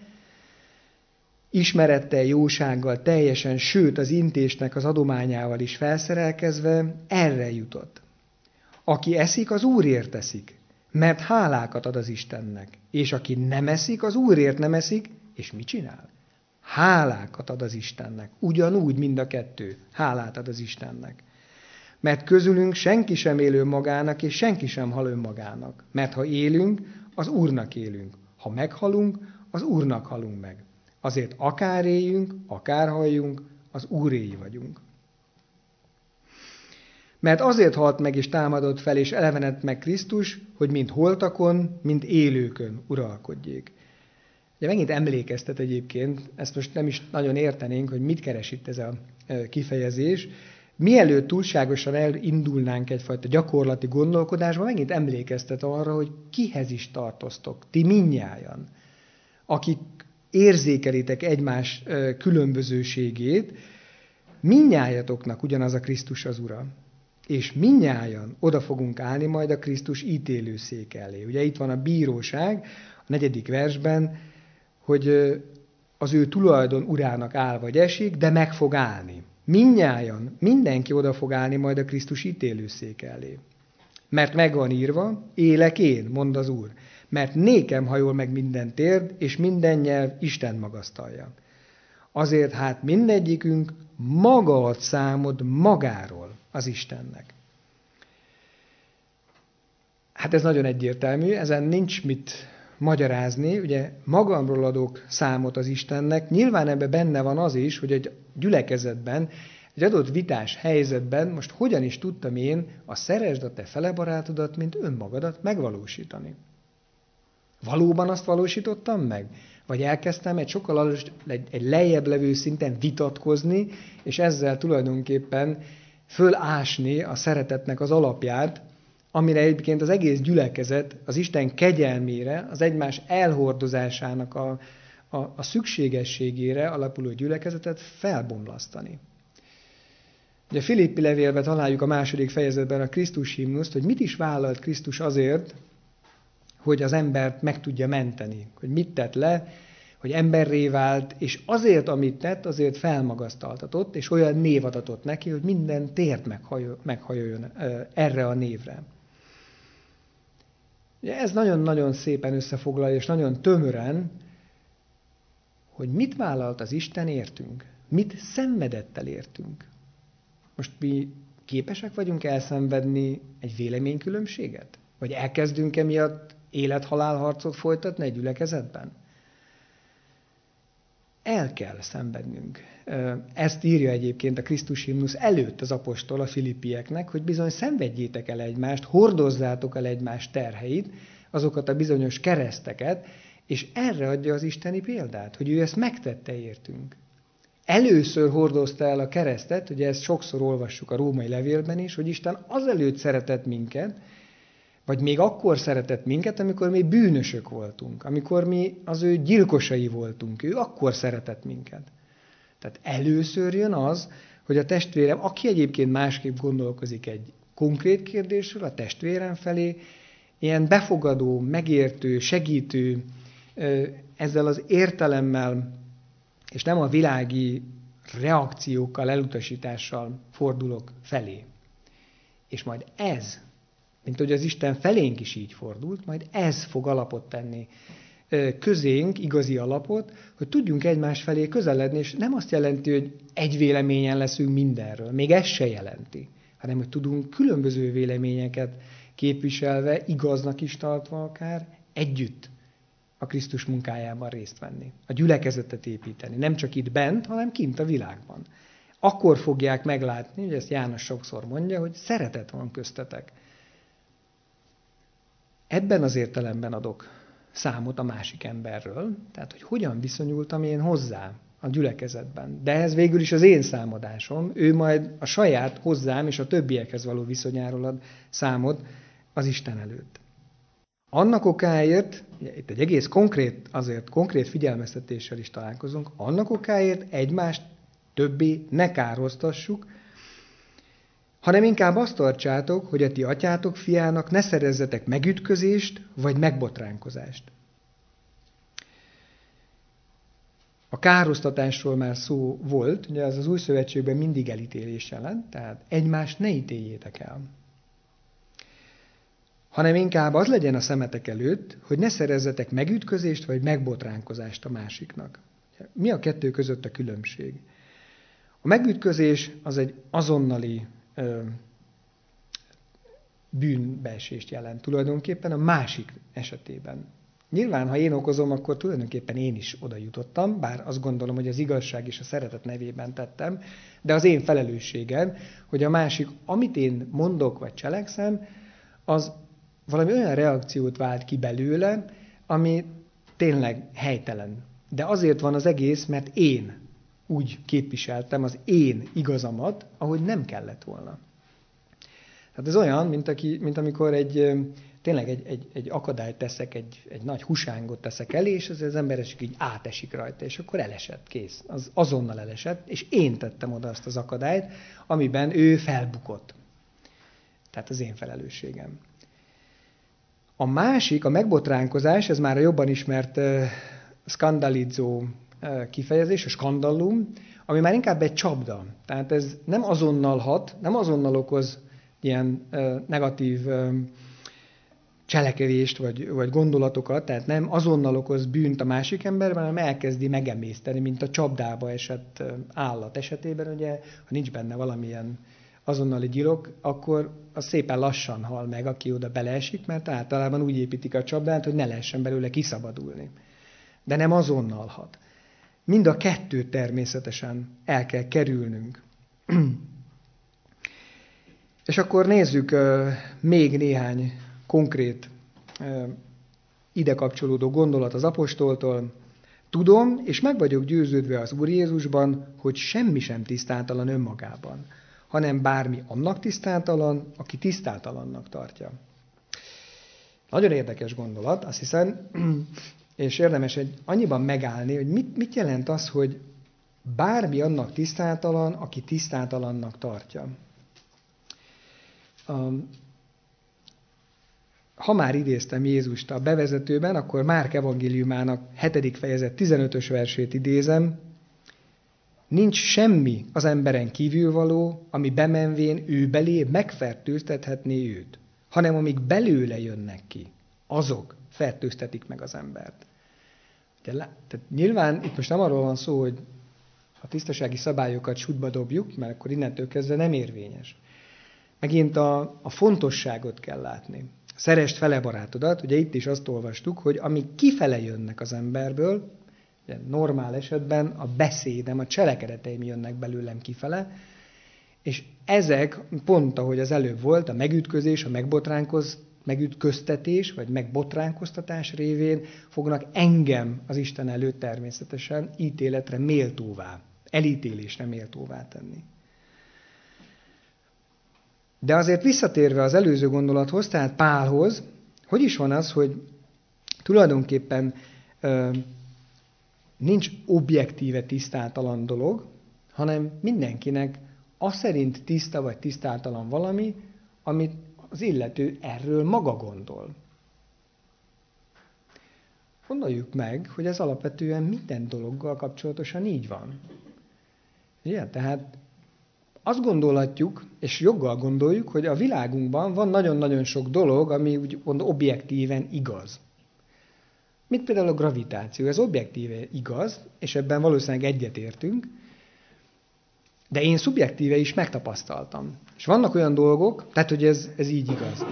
ismerettel, jósággal teljesen, sőt az intésnek az adományával is felszerelkezve erre jutott. Aki eszik, az Úrért eszik, mert hálákat ad az Istennek. És aki nem eszik, az Úrért nem eszik, és mit csinál? Hálákat ad az Istennek. Ugyanúgy mind a kettő. Hálát ad az Istennek. Mert közülünk senki sem él önmagának, és senki sem hal önmagának. Mert ha élünk, az Úrnak élünk. Ha meghalunk, az Úrnak halunk meg. Azért akár éljünk, akár halljunk, az Úréi vagyunk. Mert azért halt meg és támadott fel, és elevenedett meg Krisztus, hogy mind holtakon, mind élőkön uralkodjék. Ugye megint emlékeztet egyébként, ezt most nem is nagyon értenénk, hogy mit keres itt ez a kifejezés, mielőtt túlságosan elindulnánk egyfajta gyakorlati gondolkodásba, megint emlékeztet arra, hogy kihez is tartoztok, ti mindnyájan, akik érzékelitek egymás különbözőségét, mindnyájatoknak ugyanaz a Krisztus az Ura. És mindnyájan oda fogunk állni majd a Krisztus ítélőszék elé. Ugye itt van a bíróság, a 4. versben, hogy az ő tulajdon urának áll vagy esik, de meg fog állni. Mindnyájan, mindenki oda fog állni majd a Krisztus ítélőszék elé. Mert megvan írva, élek én, mond az Úr, mert nékem hajol meg minden térd, és minden nyelv Isten magasztalja. Azért hát mindegyikünk maga ad számot magáról az Istennek. Hát ez nagyon egyértelmű, ezen nincs mit magyarázni, ugye magamról adok számot az Istennek, nyilván ebben benne van az is, hogy egy gyülekezetben, egy adott vitás helyzetben most hogyan is tudtam én a szeresd a te felebarátodat, mint önmagadat megvalósítani. Valóban azt valósítottam meg? Vagy elkezdtem egy lejjebb levő szinten vitatkozni, és ezzel tulajdonképpen fölásni a szeretetnek az alapját, amire egyébként az egész gyülekezet az Isten kegyelmére, az egymás elhordozásának a szükségességére alapuló gyülekezetet felbomlasztani. Ugye a Filippi levélben találjuk a 2. fejezetben a Krisztus himnuszt, hogy mit is vállalt Krisztus azért, hogy az embert meg tudja menteni, hogy mit tett le, hogy emberré vált, és azért, amit tett, azért felmagasztaltatott, és olyan név adatott neki, hogy minden tért meghajoljon erre a névre. Ugye ez nagyon-nagyon szépen összefoglalja, és nagyon tömören, hogy mit vállalt az Isten értünk, mit szenvedett el értünk. Most mi képesek vagyunk elszenvedni egy véleménykülönbséget? Vagy elkezdünk emiatt élet-halál harcot folytatni egy gyülekezetben? El kell szenvednünk. Ezt írja egyébként a Krisztus himnusz előtt az apostol a filippieknek, hogy bizony szenvedjétek el egymást, hordozzátok el egymás terheit, azokat a bizonyos kereszteket, és erre adja az isteni példát, hogy ő ezt megtette értünk. Először hordozta el a keresztet, ugye ezt sokszor olvassuk a római levélben is, hogy Isten azelőtt szeretett minket, vagy még akkor szeretett minket, amikor mi bűnösök voltunk, amikor mi az ő gyilkosai voltunk, ő akkor szeretett minket. Tehát először jön az, hogy a testvérem, aki egyébként másképp gondolkozik egy konkrét kérdésről, a testvérem felé, ilyen befogadó, megértő, segítő, ezzel az értelemmel, és nem a világi reakciókkal, elutasítással fordulok felé. És majd ez, mint hogy az Isten felénk is így fordult, majd ez fog alapot tenni közénk, igazi alapot, hogy tudjunk egymás felé közeledni, és nem azt jelenti, hogy egy véleményen leszünk mindenről, még ez se jelenti, hanem hogy tudunk különböző véleményeket képviselve, igaznak is tartva akár, együtt a Krisztus munkájában részt venni, a gyülekezetet építeni, nem csak itt bent, hanem kint a világban. Akkor fogják meglátni, hogy ezt János sokszor mondja, hogy szeretet van köztetek. Ebben az értelemben adok számot a másik emberről, tehát hogy hogyan viszonyultam én hozzá a gyülekezetben. De ez végül is az én számadásom, ő majd a saját hozzám és a többiekhez való viszonyáról ad számot az Isten előtt. Annak okáért, itt egy egész konkrét figyelmeztetéssel is találkozunk, annak okáért egymást többé ne károztassuk, hanem inkább azt tartsátok, hogy a ti atyátok fiának ne szerezzetek megütközést vagy megbotránkozást. A károsztatásról már szó volt, ugye az Új Szövetségben mindig elítélés jelent, tehát egymást ne ítéljétek el. Hanem inkább az legyen a szemetek előtt, hogy ne szerezzetek megütközést vagy megbotránkozást a másiknak. Mi a kettő között a különbség? A megütközés az egy azonnali bűnbeesést jelent tulajdonképpen a másik esetében. Nyilván, ha én okozom, akkor tulajdonképpen én is oda jutottam, bár azt gondolom, hogy az igazság és a szeretet nevében tettem, de az én felelősségem, hogy a másik, amit én mondok vagy cselekszem, az valami olyan reakciót vált ki belőle, ami tényleg helytelen. De azért van az egész, mert én úgy képviseltem az én igazamat, ahogy nem kellett volna. Tehát ez olyan, mint amikor tényleg egy akadályt teszek, egy nagy husángot teszek elé, és az ember így átesik rajta, és akkor elesett, kész. Az azonnal elesett, és én tettem oda azt az akadályt, amiben ő felbukott. Tehát az én felelősségem. A másik, a megbotránkozás, ez már a jobban ismert skandalizó kifejezés, a skandallum, ami már inkább egy csapda. Tehát ez nem azonnal hat, nem azonnal okoz ilyen negatív cselekedést vagy gondolatokat, tehát nem azonnal okoz bűnt a másik emberben, hanem elkezdi megemészteni, mint a csapdába esett állat esetében, ugye, ha nincs benne valamilyen azonnali gyilok, akkor az szépen lassan hal meg, aki oda beleesik, mert általában úgy építik a csapdát, hogy ne lehessen belőle kiszabadulni. De nem azonnal hat. Mind a kettőt természetesen el kell kerülnünk. És akkor nézzük még néhány konkrét ide kapcsolódó gondolat az apostoltól. Tudom, és meg vagyok győződve az Úr Jézusban, hogy semmi sem tisztátalan önmagában, hanem bármi annak tisztátalan, aki tisztátalannak tartja. Nagyon érdekes gondolat, azt hiszem, és érdemes annyiban megállni, hogy mit jelent az, hogy bármi annak tisztátalan, aki tisztátalannak tartja. Ha már idéztem Jézust a bevezetőben, akkor Márk evangéliumának 7. fejezet 15-ös versét idézem. Nincs semmi az emberen kívülvaló, ami bemenvén ő belé megfertőztethetné őt, hanem amik belőle jönnek ki, azok fertőztetik meg az embert. Tehát nyilván itt most nem arról van szó, hogy a tisztasági szabályokat sútba dobjuk, mert akkor innentől kezdve nem érvényes. Megint a fontosságot kell látni. Szeresd fele barátodat, ugye itt is azt olvastuk, hogy amik kifele jönnek az emberből, ugye normál esetben a beszédem, a cselekedeteim jönnek belőlem kifele, és ezek pont, ahogy az előbb volt, a megütközés, a megütköztetés, vagy megbotránkoztatás révén fognak engem az Isten előtt természetesen ítéletre méltóvá, elítélésre méltóvá tenni. De azért visszatérve az előző gondolathoz, tehát Pálhoz, hogy is van az, hogy tulajdonképpen nincs objektíve tisztátalan dolog, hanem mindenkinek az szerint tiszta vagy tisztátalan valami, amit az illető erről maga gondol. Gondoljuk meg, hogy ez alapvetően minden dologgal kapcsolatosan így van. Ugye? Tehát azt gondolhatjuk, és joggal gondoljuk, hogy a világunkban van nagyon-nagyon sok dolog, ami úgy objektíven igaz. Mint például a gravitáció, ez objektíve igaz, és ebben valószínűleg egyetértünk, de én szubjektíve is megtapasztaltam. És vannak olyan dolgok, tehát hogy ez így igaz.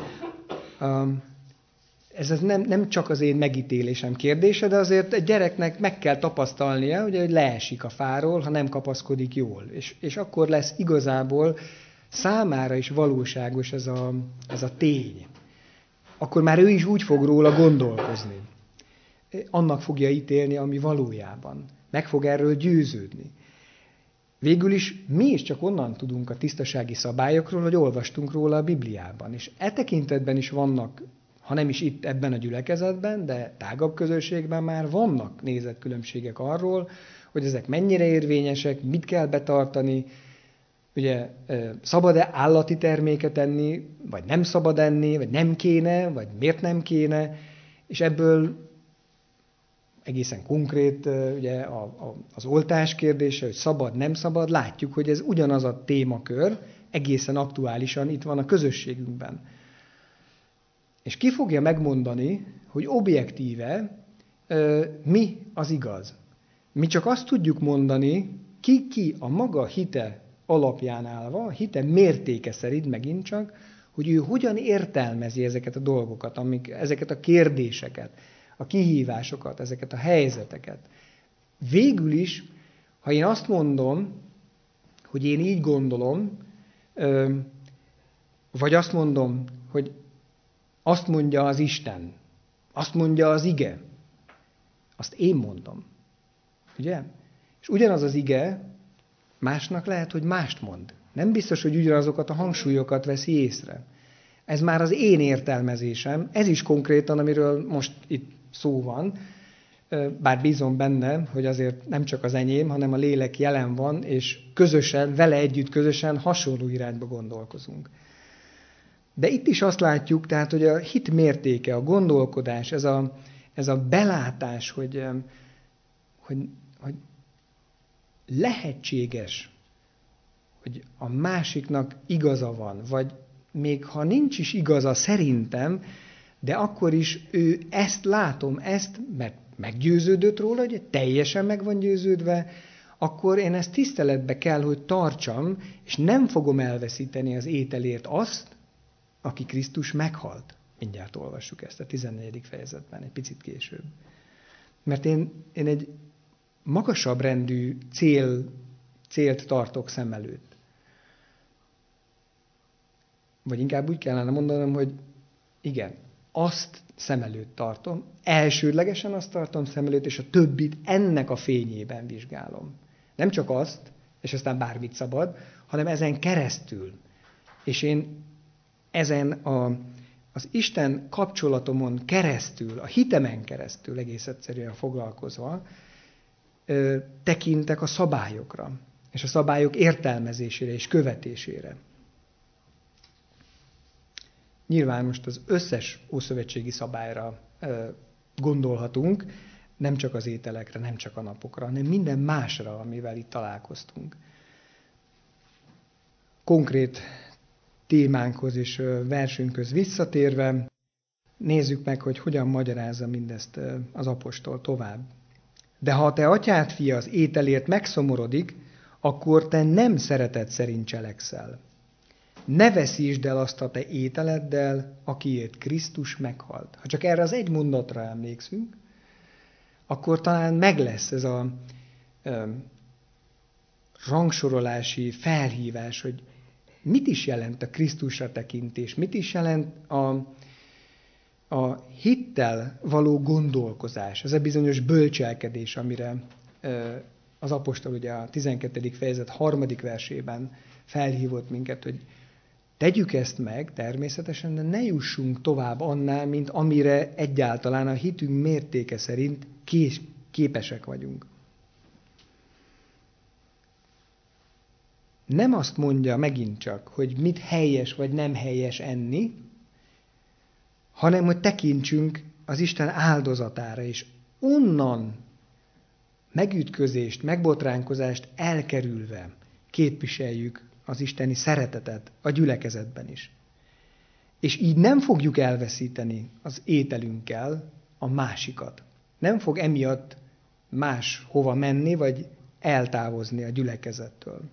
Ez nem csak az én megítélésem kérdése, de azért egy gyereknek meg kell tapasztalnia, ugye, hogy leesik a fáról, ha nem kapaszkodik jól. És akkor lesz igazából számára is valóságos ez a tény. Akkor már ő is úgy fog róla gondolkozni. Annak fogja ítélni, ami valójában. Meg fog erről győződni. Végül is mi is csak onnan tudunk a tisztasági szabályokról, hogy olvastunk róla a Bibliában. És e tekintetben is vannak, ha nem is itt ebben a gyülekezetben, de tágabb közösségben már vannak nézetkülönbségek arról, hogy ezek mennyire érvényesek, mit kell betartani, ugye szabad-e állati terméket enni, vagy nem szabad enni, vagy nem kéne, vagy miért nem kéne, és ebből egészen konkrét ugye, az oltás kérdése, hogy szabad, nem szabad, látjuk, hogy ez ugyanaz a témakör, egészen aktuálisan itt van a közösségünkben. És ki fogja megmondani, hogy objektíve mi az igaz? Mi csak azt tudjuk mondani, ki a maga hite alapján állva, a hite mértéke szerint megint csak, hogy ő hogyan értelmezi ezeket a dolgokat, ezeket a kérdéseket, a kihívásokat, ezeket a helyzeteket. Végül is, ha én azt mondom, hogy én így gondolom, vagy azt mondom, hogy azt mondja az Isten, azt mondja az ige, azt én mondom. Ugye? És ugyanaz az ige másnak lehet, hogy mást mond. Nem biztos, hogy ugyanazokat a hangsúlyokat veszi észre. Ez már az én értelmezésem, ez is konkrétan, amiről most itt szó van, bár bízom benne, hogy azért nem csak az enyém, hanem a lélek jelen van, és közösen, vele együtt közösen hasonló irányba gondolkozunk. De itt is azt látjuk, tehát, hogy a hit mértéke, a gondolkodás, ez a belátás, hogy lehetséges, hogy a másiknak igaza van, vagy még ha nincs is igaza szerintem, de akkor is ő mert meggyőződött róla, hogy teljesen meg van győződve, akkor én ezt tiszteletbe kell, hogy tartsam, és nem fogom elveszíteni az ételért azt, aki Krisztus meghalt. Mindjárt olvassuk ezt a 14. fejezetben, egy picit később. Mert én egy magasabb rendű célt tartok szem előtt. Vagy inkább úgy kellene mondanom, hogy igen, azt szem előtt tartom, elsődlegesen azt tartom szem előtt, és a többit ennek a fényében vizsgálom. Nem csak azt, és aztán bármit szabad, hanem ezen keresztül. És én ezen az Isten kapcsolatomon keresztül, a hitemen keresztül egész egyszerűen foglalkozva, tekintek a szabályokra, és a szabályok értelmezésére és követésére. Nyilván most az összes ószövetségi szabályra gondolhatunk, nem csak az ételekre, nem csak a napokra, hanem minden másra, amivel itt találkoztunk. Konkrét témánkhoz és versünkhöz visszatérve, nézzük meg, hogy hogyan magyarázza mindezt az apostol tovább. De ha te atyád fia az ételért megszomorodik, akkor te nem szeretet szerint cselekszel. Ne veszítsd el azt a te ételeddel, akiért Krisztus meghalt. Ha csak erre az egy mondatra emlékszünk, akkor talán meg lesz ez a rangsorolási felhívás, hogy mit is jelent a Krisztusra tekintés, mit is jelent a hittel való gondolkozás, ez a bizonyos bölcselkedés, amire az apostol ugye a 12. fejezet 3. versében felhívott minket, hogy tegyük ezt meg természetesen, de ne jussunk tovább annál, mint amire egyáltalán a hitünk mértéke szerint képesek vagyunk. Nem azt mondja megint csak, hogy mit helyes vagy nem helyes enni, hanem hogy tekintsünk az Isten áldozatára, és onnan megütközést, megbotránkozást elkerülve képviseljük az isteni szeretetet a gyülekezetben is. És így nem fogjuk elveszíteni az ételünkkel a másikat. Nem fog emiatt más hova menni, vagy eltávozni a gyülekezettől.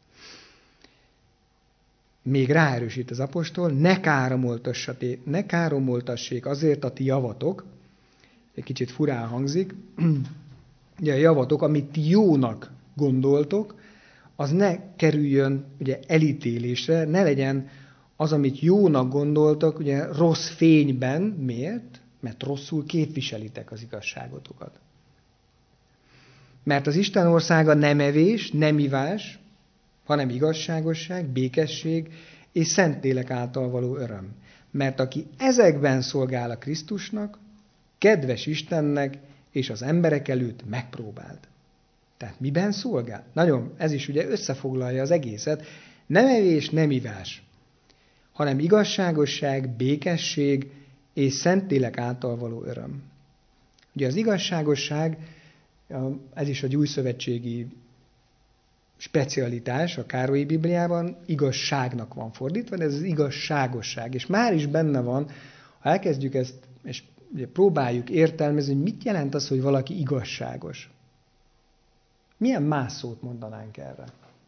Még ráerősít az apostol, ne káromoltassék azért a ti javatok, egy kicsit furán hangzik, ugye a javatok, amit ti jónak gondoltok, az ne kerüljön ugye elítélésre, ne legyen az, amit jónak gondoltok, ugye rossz fényben. Miért? Mert rosszul képviselitek az igazságotokat. Mert az Isten országa nem evés, nem ivás, hanem igazságosság, békesség és Szentlélek által való öröm. Mert aki ezekben szolgál a Krisztusnak, kedves Istennek és az emberek előtt megpróbált. Tehát miben szolgál? Nagyon, ez is ugye összefoglalja az egészet. Nem evés, nem ivás, hanem igazságosság, békesség és Szentlélek által való öröm. Ugye az igazságosság, ez is egy újszövetségi specialitás a Károlyi Bibliában, igazságnak van fordítva, de ez az igazságosság. És már is benne van, ha elkezdjük ezt, és ugye próbáljuk értelmezni, hogy mit jelent az, hogy valaki igazságos. Milyen más szót mondanánk erre?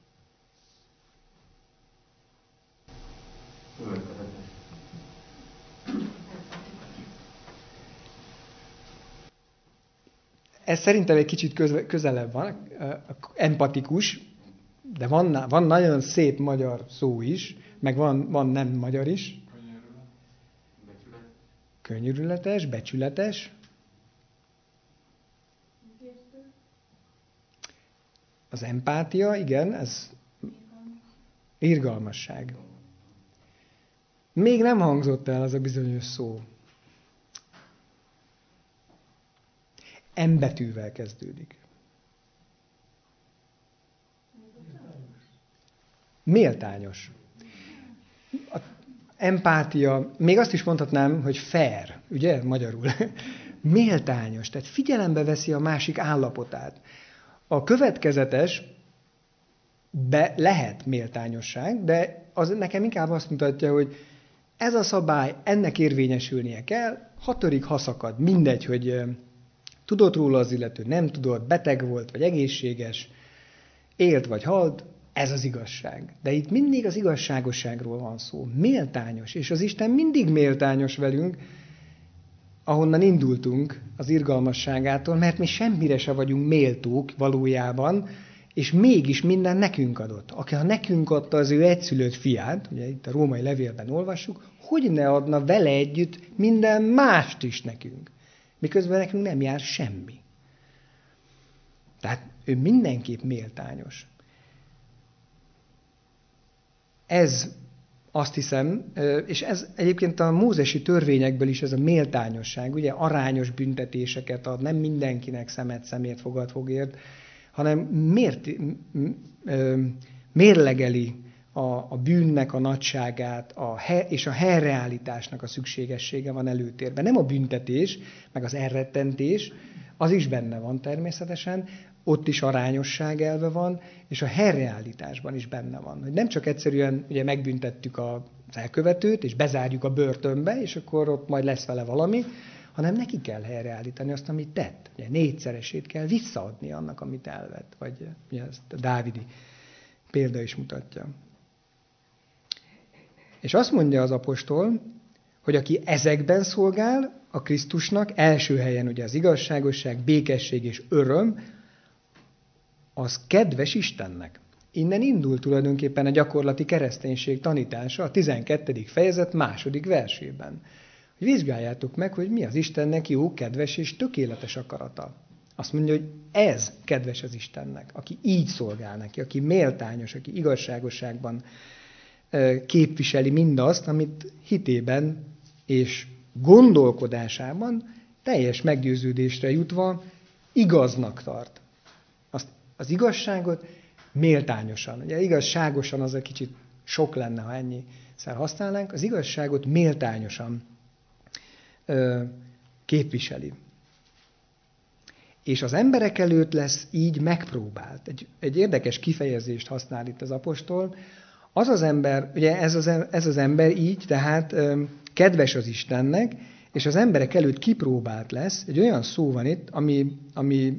Ez szerintem egy kicsit közelebb van, empatikus, de van nagyon szép magyar szó is, meg van nem magyar is. Könyörületes, becsületes. Az empátia, igen, ez irgalmasság. Még nem hangzott el az a bizonyos szó. M betűvel kezdődik. Méltányos. A empátia, még azt is mondhatnám, hogy fair, ugye, magyarul. Méltányos, tehát figyelembe veszi a másik állapotát. A következetes lehet méltányosság, de az nekem inkább azt mutatja, hogy ez a szabály, ennek érvényesülnie kell, ha törik, ha szakad. Mindegy, hogy tudott róla az illető, nem tudott, beteg volt, vagy egészséges, élt vagy halt, ez az igazság. De itt mindig az igazságosságról van szó. Méltányos, és az Isten mindig méltányos velünk, ahonnan indultunk az irgalmasságától, mert mi semmire se vagyunk méltók valójában, és mégis minden nekünk adott. Aki ha nekünk adta az ő egyszülött fiát, ugye itt a római levélben olvassuk, hogy ne adna vele együtt minden mást is nekünk. Miközben nekünk nem jár semmi. Tehát ő mindenképp méltányos. Ez azt hiszem, és ez egyébként a mózesi törvényekből is ez a méltányosság, ugye arányos büntetéseket ad, nem mindenkinek szemét fogad fogért, hanem mérlegeli a bűnnek a nagyságát, és a helyreállításnak a szükségessége van előtérben. Nem a büntetés, meg az elrettentés, az is benne van természetesen, ott is arányosság elve van, és a helyreállításban is benne van. Hogy nem csak egyszerűen ugye megbüntettük az elkövetőt, és bezárjuk a börtönbe, és akkor ott majd lesz vele valami, hanem neki kell helyreállítani azt, amit tett. Ugye 4-szeresét kell visszaadni annak, amit elvett. Vagy ugye ezt a dávidi példa is mutatja. És azt mondja az apostol, hogy aki ezekben szolgál a Krisztusnak, első helyen ugye az igazságosság, békesség és öröm, az kedves Istennek. Innen indul tulajdonképpen a gyakorlati kereszténység tanítása a 12. fejezet 2. versében. Hogy vizsgáljátok meg, hogy mi az Istennek jó, kedves és tökéletes akarata. Azt mondja, hogy ez kedves az Istennek, aki így szolgál neki, aki méltányos, aki igazságosságban képviseli mindazt, amit hitében és gondolkodásában teljes meggyőződésre jutva igaznak tart. Az igazságot méltányosan. Ugye igazságosan az egy kicsit sok lenne, ha ennyiszer használnánk. Az igazságot méltányosan képviseli. És az emberek előtt lesz így megpróbált. Egy érdekes kifejezést használ itt az apostol. Az az ember, ugye ez az ember így, tehát kedves az Istennek, és az emberek előtt kipróbált lesz. Egy olyan szó van itt, ami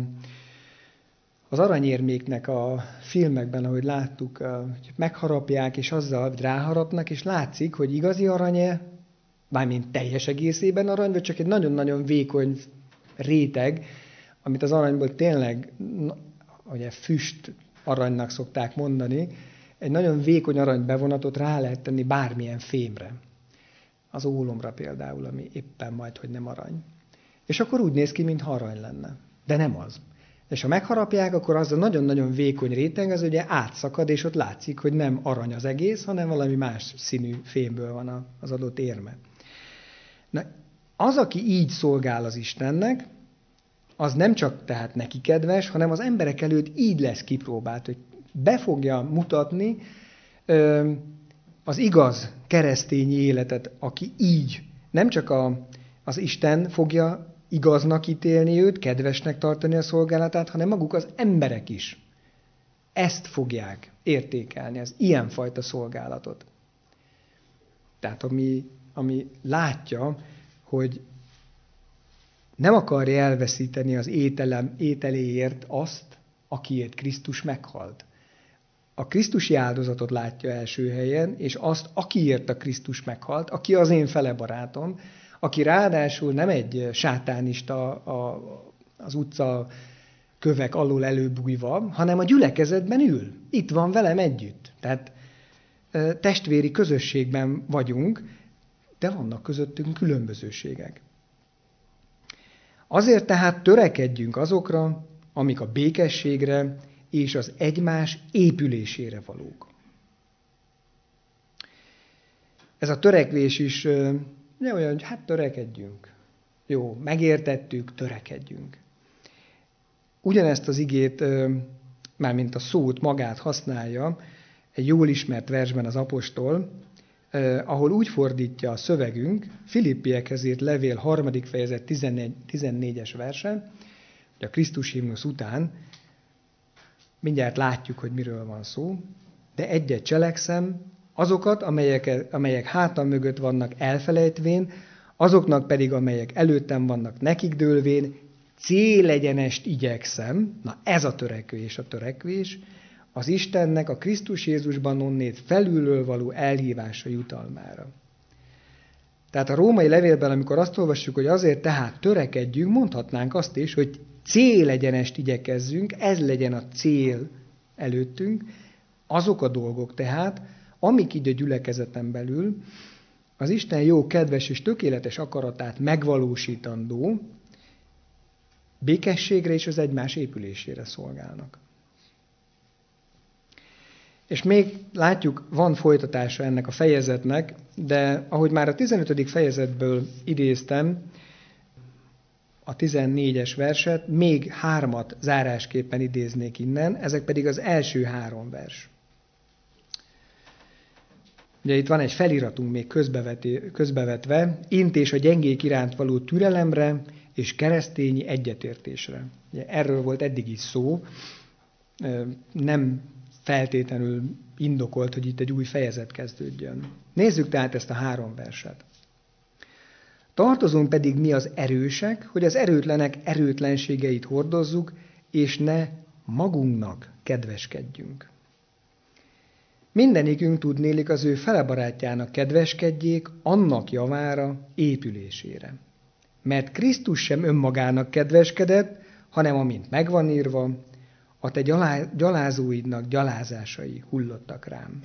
az aranyérméknek a filmekben, ahogy láttuk, hogy megharapják, és azzal ráharapnak, és látszik, hogy igazi arany-e, bármint teljes egészében arany, vagy csak egy nagyon-nagyon vékony réteg, amit az aranyból tényleg, ugye füst aranynak szokták mondani, egy nagyon vékony arany bevonatot rá lehet tenni bármilyen fémre. Az ólomra például, ami éppen majd, hogy nem arany. És akkor úgy néz ki, mintha arany lenne. De nem az. És ha megharapják, akkor az a nagyon-nagyon vékony réteg, az ugye átszakad, és ott látszik, hogy nem arany az egész, hanem valami más színű fémből van az adott érme. Na, az, aki így szolgál az Istennek, az nem csak tehát neki kedves, hanem az emberek előtt így lesz kipróbált, hogy be fogja mutatni az igaz keresztényi életet, aki így, nem csak az Isten fogja igaznak ítélni őt, kedvesnek tartani a szolgálatát, hanem maguk az emberek is. Ezt fogják értékelni, az ilyenfajta szolgálatot. Tehát ami látja, hogy nem akarja elveszíteni az ételéért azt, akiért Krisztus meghalt. A krisztusi áldozatot látja első helyen, és azt, akiért a Krisztus meghalt, aki az én felebarátom, aki ráadásul nem egy sátánista az utca kövek alól előbújva, hanem a gyülekezetben ül. Itt van velem együtt. Tehát testvéri közösségben vagyunk, de vannak közöttünk különbözőségek. Azért tehát törekedjünk azokra, amik a békességre és az egymás épülésére valók. Ez a törekvés is olyan, hogy hát törekedjünk. Jó, megértettük, törekedjünk. Ugyanezt az igét, mármint a szót magát használja egy jól ismert versben az apostol, ahol úgy fordítja a szövegünk, Filippiekhez írt levél 3. fejezet 14-es verse, hogy a Krisztus himnusz után mindjárt látjuk, hogy miről van szó, de egyet cselekszem, azokat, amelyek hátam mögött vannak elfelejtvén, azoknak pedig, amelyek előttem vannak nekik dőlvén, célegyenest igyekszem, na ez a törekvés, az Istennek a Krisztus Jézusban onnét felülről való elhívása jutalmára. Tehát a római levélben, amikor azt olvassuk, hogy azért tehát törekedjünk, mondhatnánk azt is, hogy célegyenest igyekezzünk, ez legyen a cél előttünk, azok a dolgok tehát, amik így a gyülekezeten belül az Isten jó, kedves és tökéletes akaratát megvalósítandó békességre és az egymás épülésére szolgálnak. És még látjuk, van folytatása ennek a fejezetnek, de ahogy már a 15. fejezetből idéztem, a 14-es verset, még 3 zárásképpen idéznék innen, ezek pedig az első 3 vers. Ugye itt van egy feliratunk még közbevetve, int és a gyengék iránt való türelemre és keresztényi egyetértésre. Ugye erről volt eddig is szó, nem feltétlenül indokolt, hogy itt egy új fejezet kezdődjön. Nézzük tehát ezt a 3 verset. Tartozunk pedig mi az erősek, hogy az erőtlenek erőtlenségeit hordozzuk, és ne magunknak kedveskedjünk. Mindenikünk tudnélik az ő felebarátjának kedveskedjék, annak javára, épülésére. Mert Krisztus sem önmagának kedveskedett, hanem amint megvan írva, a te gyalázóidnak gyalázásai hullottak rám.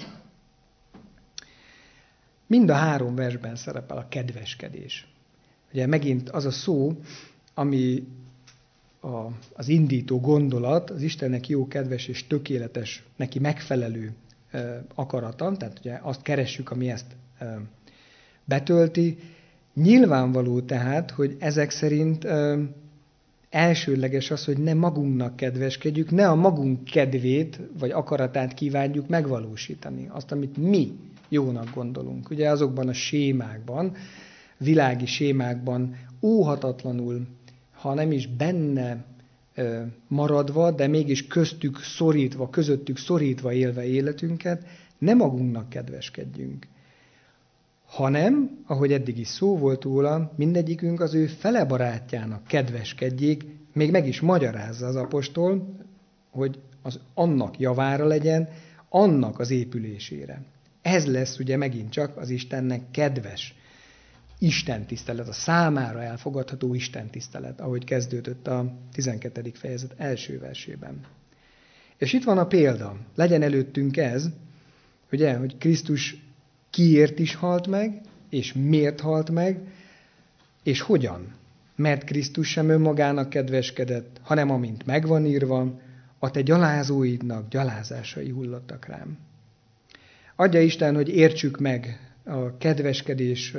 Mind a 3 versben szerepel a kedveskedés. Ugye megint az a szó, ami az indító gondolat, az Istennek jó, kedves és tökéletes, neki megfelelő akarata, tehát ugye azt keressük, ami ezt betölti. Nyilvánvaló tehát, hogy ezek szerint elsődleges az, hogy ne magunknak kedveskedjük, ne a magunk kedvét vagy akaratát kívánjuk megvalósítani. Azt, amit mi jónak gondolunk. Ugye azokban a sémákban, világi sémákban óhatatlanul, ha nem is benne maradva, de mégis közöttük szorítva élve életünket, ne magunknak kedveskedjünk. Hanem, ahogy eddig is szó volt róla, mindegyikünk az ő felebarátjának kedveskedjék, még meg is magyarázza az apostol, hogy az annak javára legyen, annak az épülésére. Ez lesz ugye megint csak az Istennek kedves istentisztelet, a számára elfogadható istentisztelet, ahogy kezdődött a 12. fejezet első versében. És itt van a példa. Legyen előttünk ez, ugye, hogy Krisztus kiért is halt meg, és miért halt meg, és hogyan. Mert Krisztus sem önmagának kedveskedett, hanem amint megvan írva, a te gyalázóidnak gyalázásai hullottak rám. Adja Isten, hogy értsük meg a kedveskedés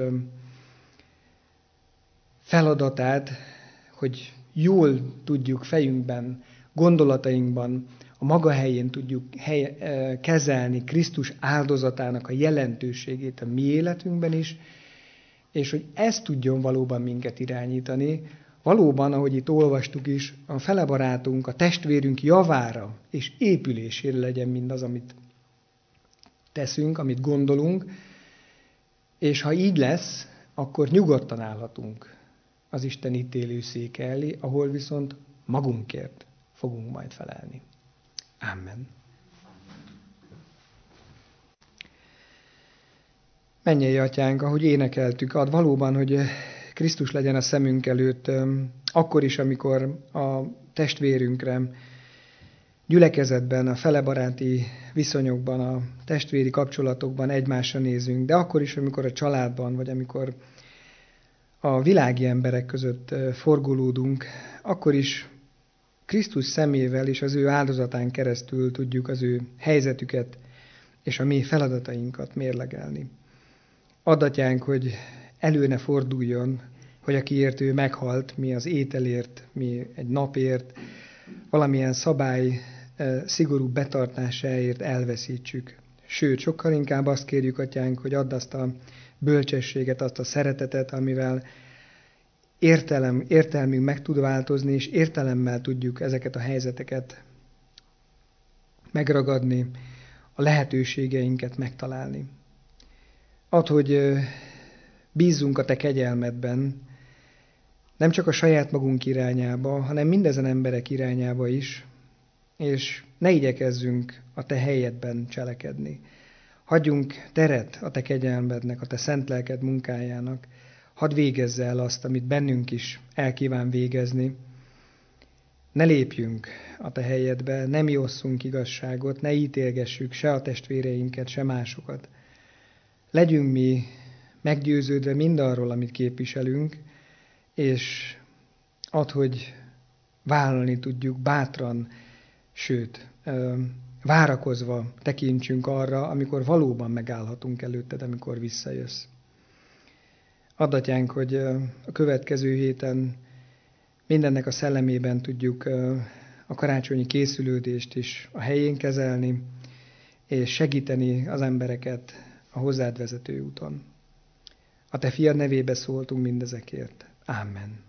feladatát, hogy jól tudjuk fejünkben, gondolatainkban, a maga helyén tudjuk kezelni Krisztus áldozatának a jelentőségét a mi életünkben is, és hogy ez tudjon valóban minket irányítani, valóban, ahogy itt olvastuk is, a felebarátunk, a testvérünk javára és épülésére legyen mindaz, amit teszünk, amit gondolunk, és ha így lesz, akkor nyugodtan állhatunk az Isten ítélőszéke elé, ahol viszont magunkért fogunk majd felelni. Amen. Mennyei Atyánk, ahogy énekeltük, ad valóban, hogy Krisztus legyen a szemünk előtt, akkor is, amikor a testvérünkre, gyülekezetben, a felebaráti viszonyokban, a testvéri kapcsolatokban egymásra nézünk, de akkor is, amikor a családban, vagy amikor a világi emberek között forgolódunk, akkor is Krisztus szemével és az ő áldozatán keresztül tudjuk az ő helyzetüket és a mi feladatainkat mérlegelni. Add, Atyánk, hogy elő ne forduljon, hogy akiért ő meghalt, mi az ételért, mi egy napért, valamilyen szabály szigorú betartásáért elveszítsük. Sőt, sokkal inkább azt kérjük, Atyánk, hogy add azt a bölcsességet, azt a szeretetet, amivel értelmünk meg tud változni, és értelemmel tudjuk ezeket a helyzeteket megragadni, a lehetőségeinket megtalálni. Add, hogy bízzunk a Te kegyelmedben, nem csak a saját magunk irányába, hanem mindezen emberek irányába is, és ne igyekezzünk a Te helyedben cselekedni. Hagyjunk teret a Te kegyelmednek, a Te szent lelked munkájának. Hadd végezze el azt, amit bennünk is el kíván végezni. Ne lépjünk a Te helyedbe, ne mi osszunk igazságot, ne ítélgessük se a testvéreinket, se másokat. Legyünk mi meggyőződve mindarról, amit képviselünk, és add, hogy vállalni tudjuk bátran, sőt, várakozva tekintsünk arra, amikor valóban megállhatunk előtted, amikor visszajössz. Add, Atyánk, hogy a következő héten mindennek a szellemében tudjuk a karácsonyi készülődést is a helyén kezelni, és segíteni az embereket a hozzád vezető úton. A Te fiad nevébe szóltunk mindezekért. Amen.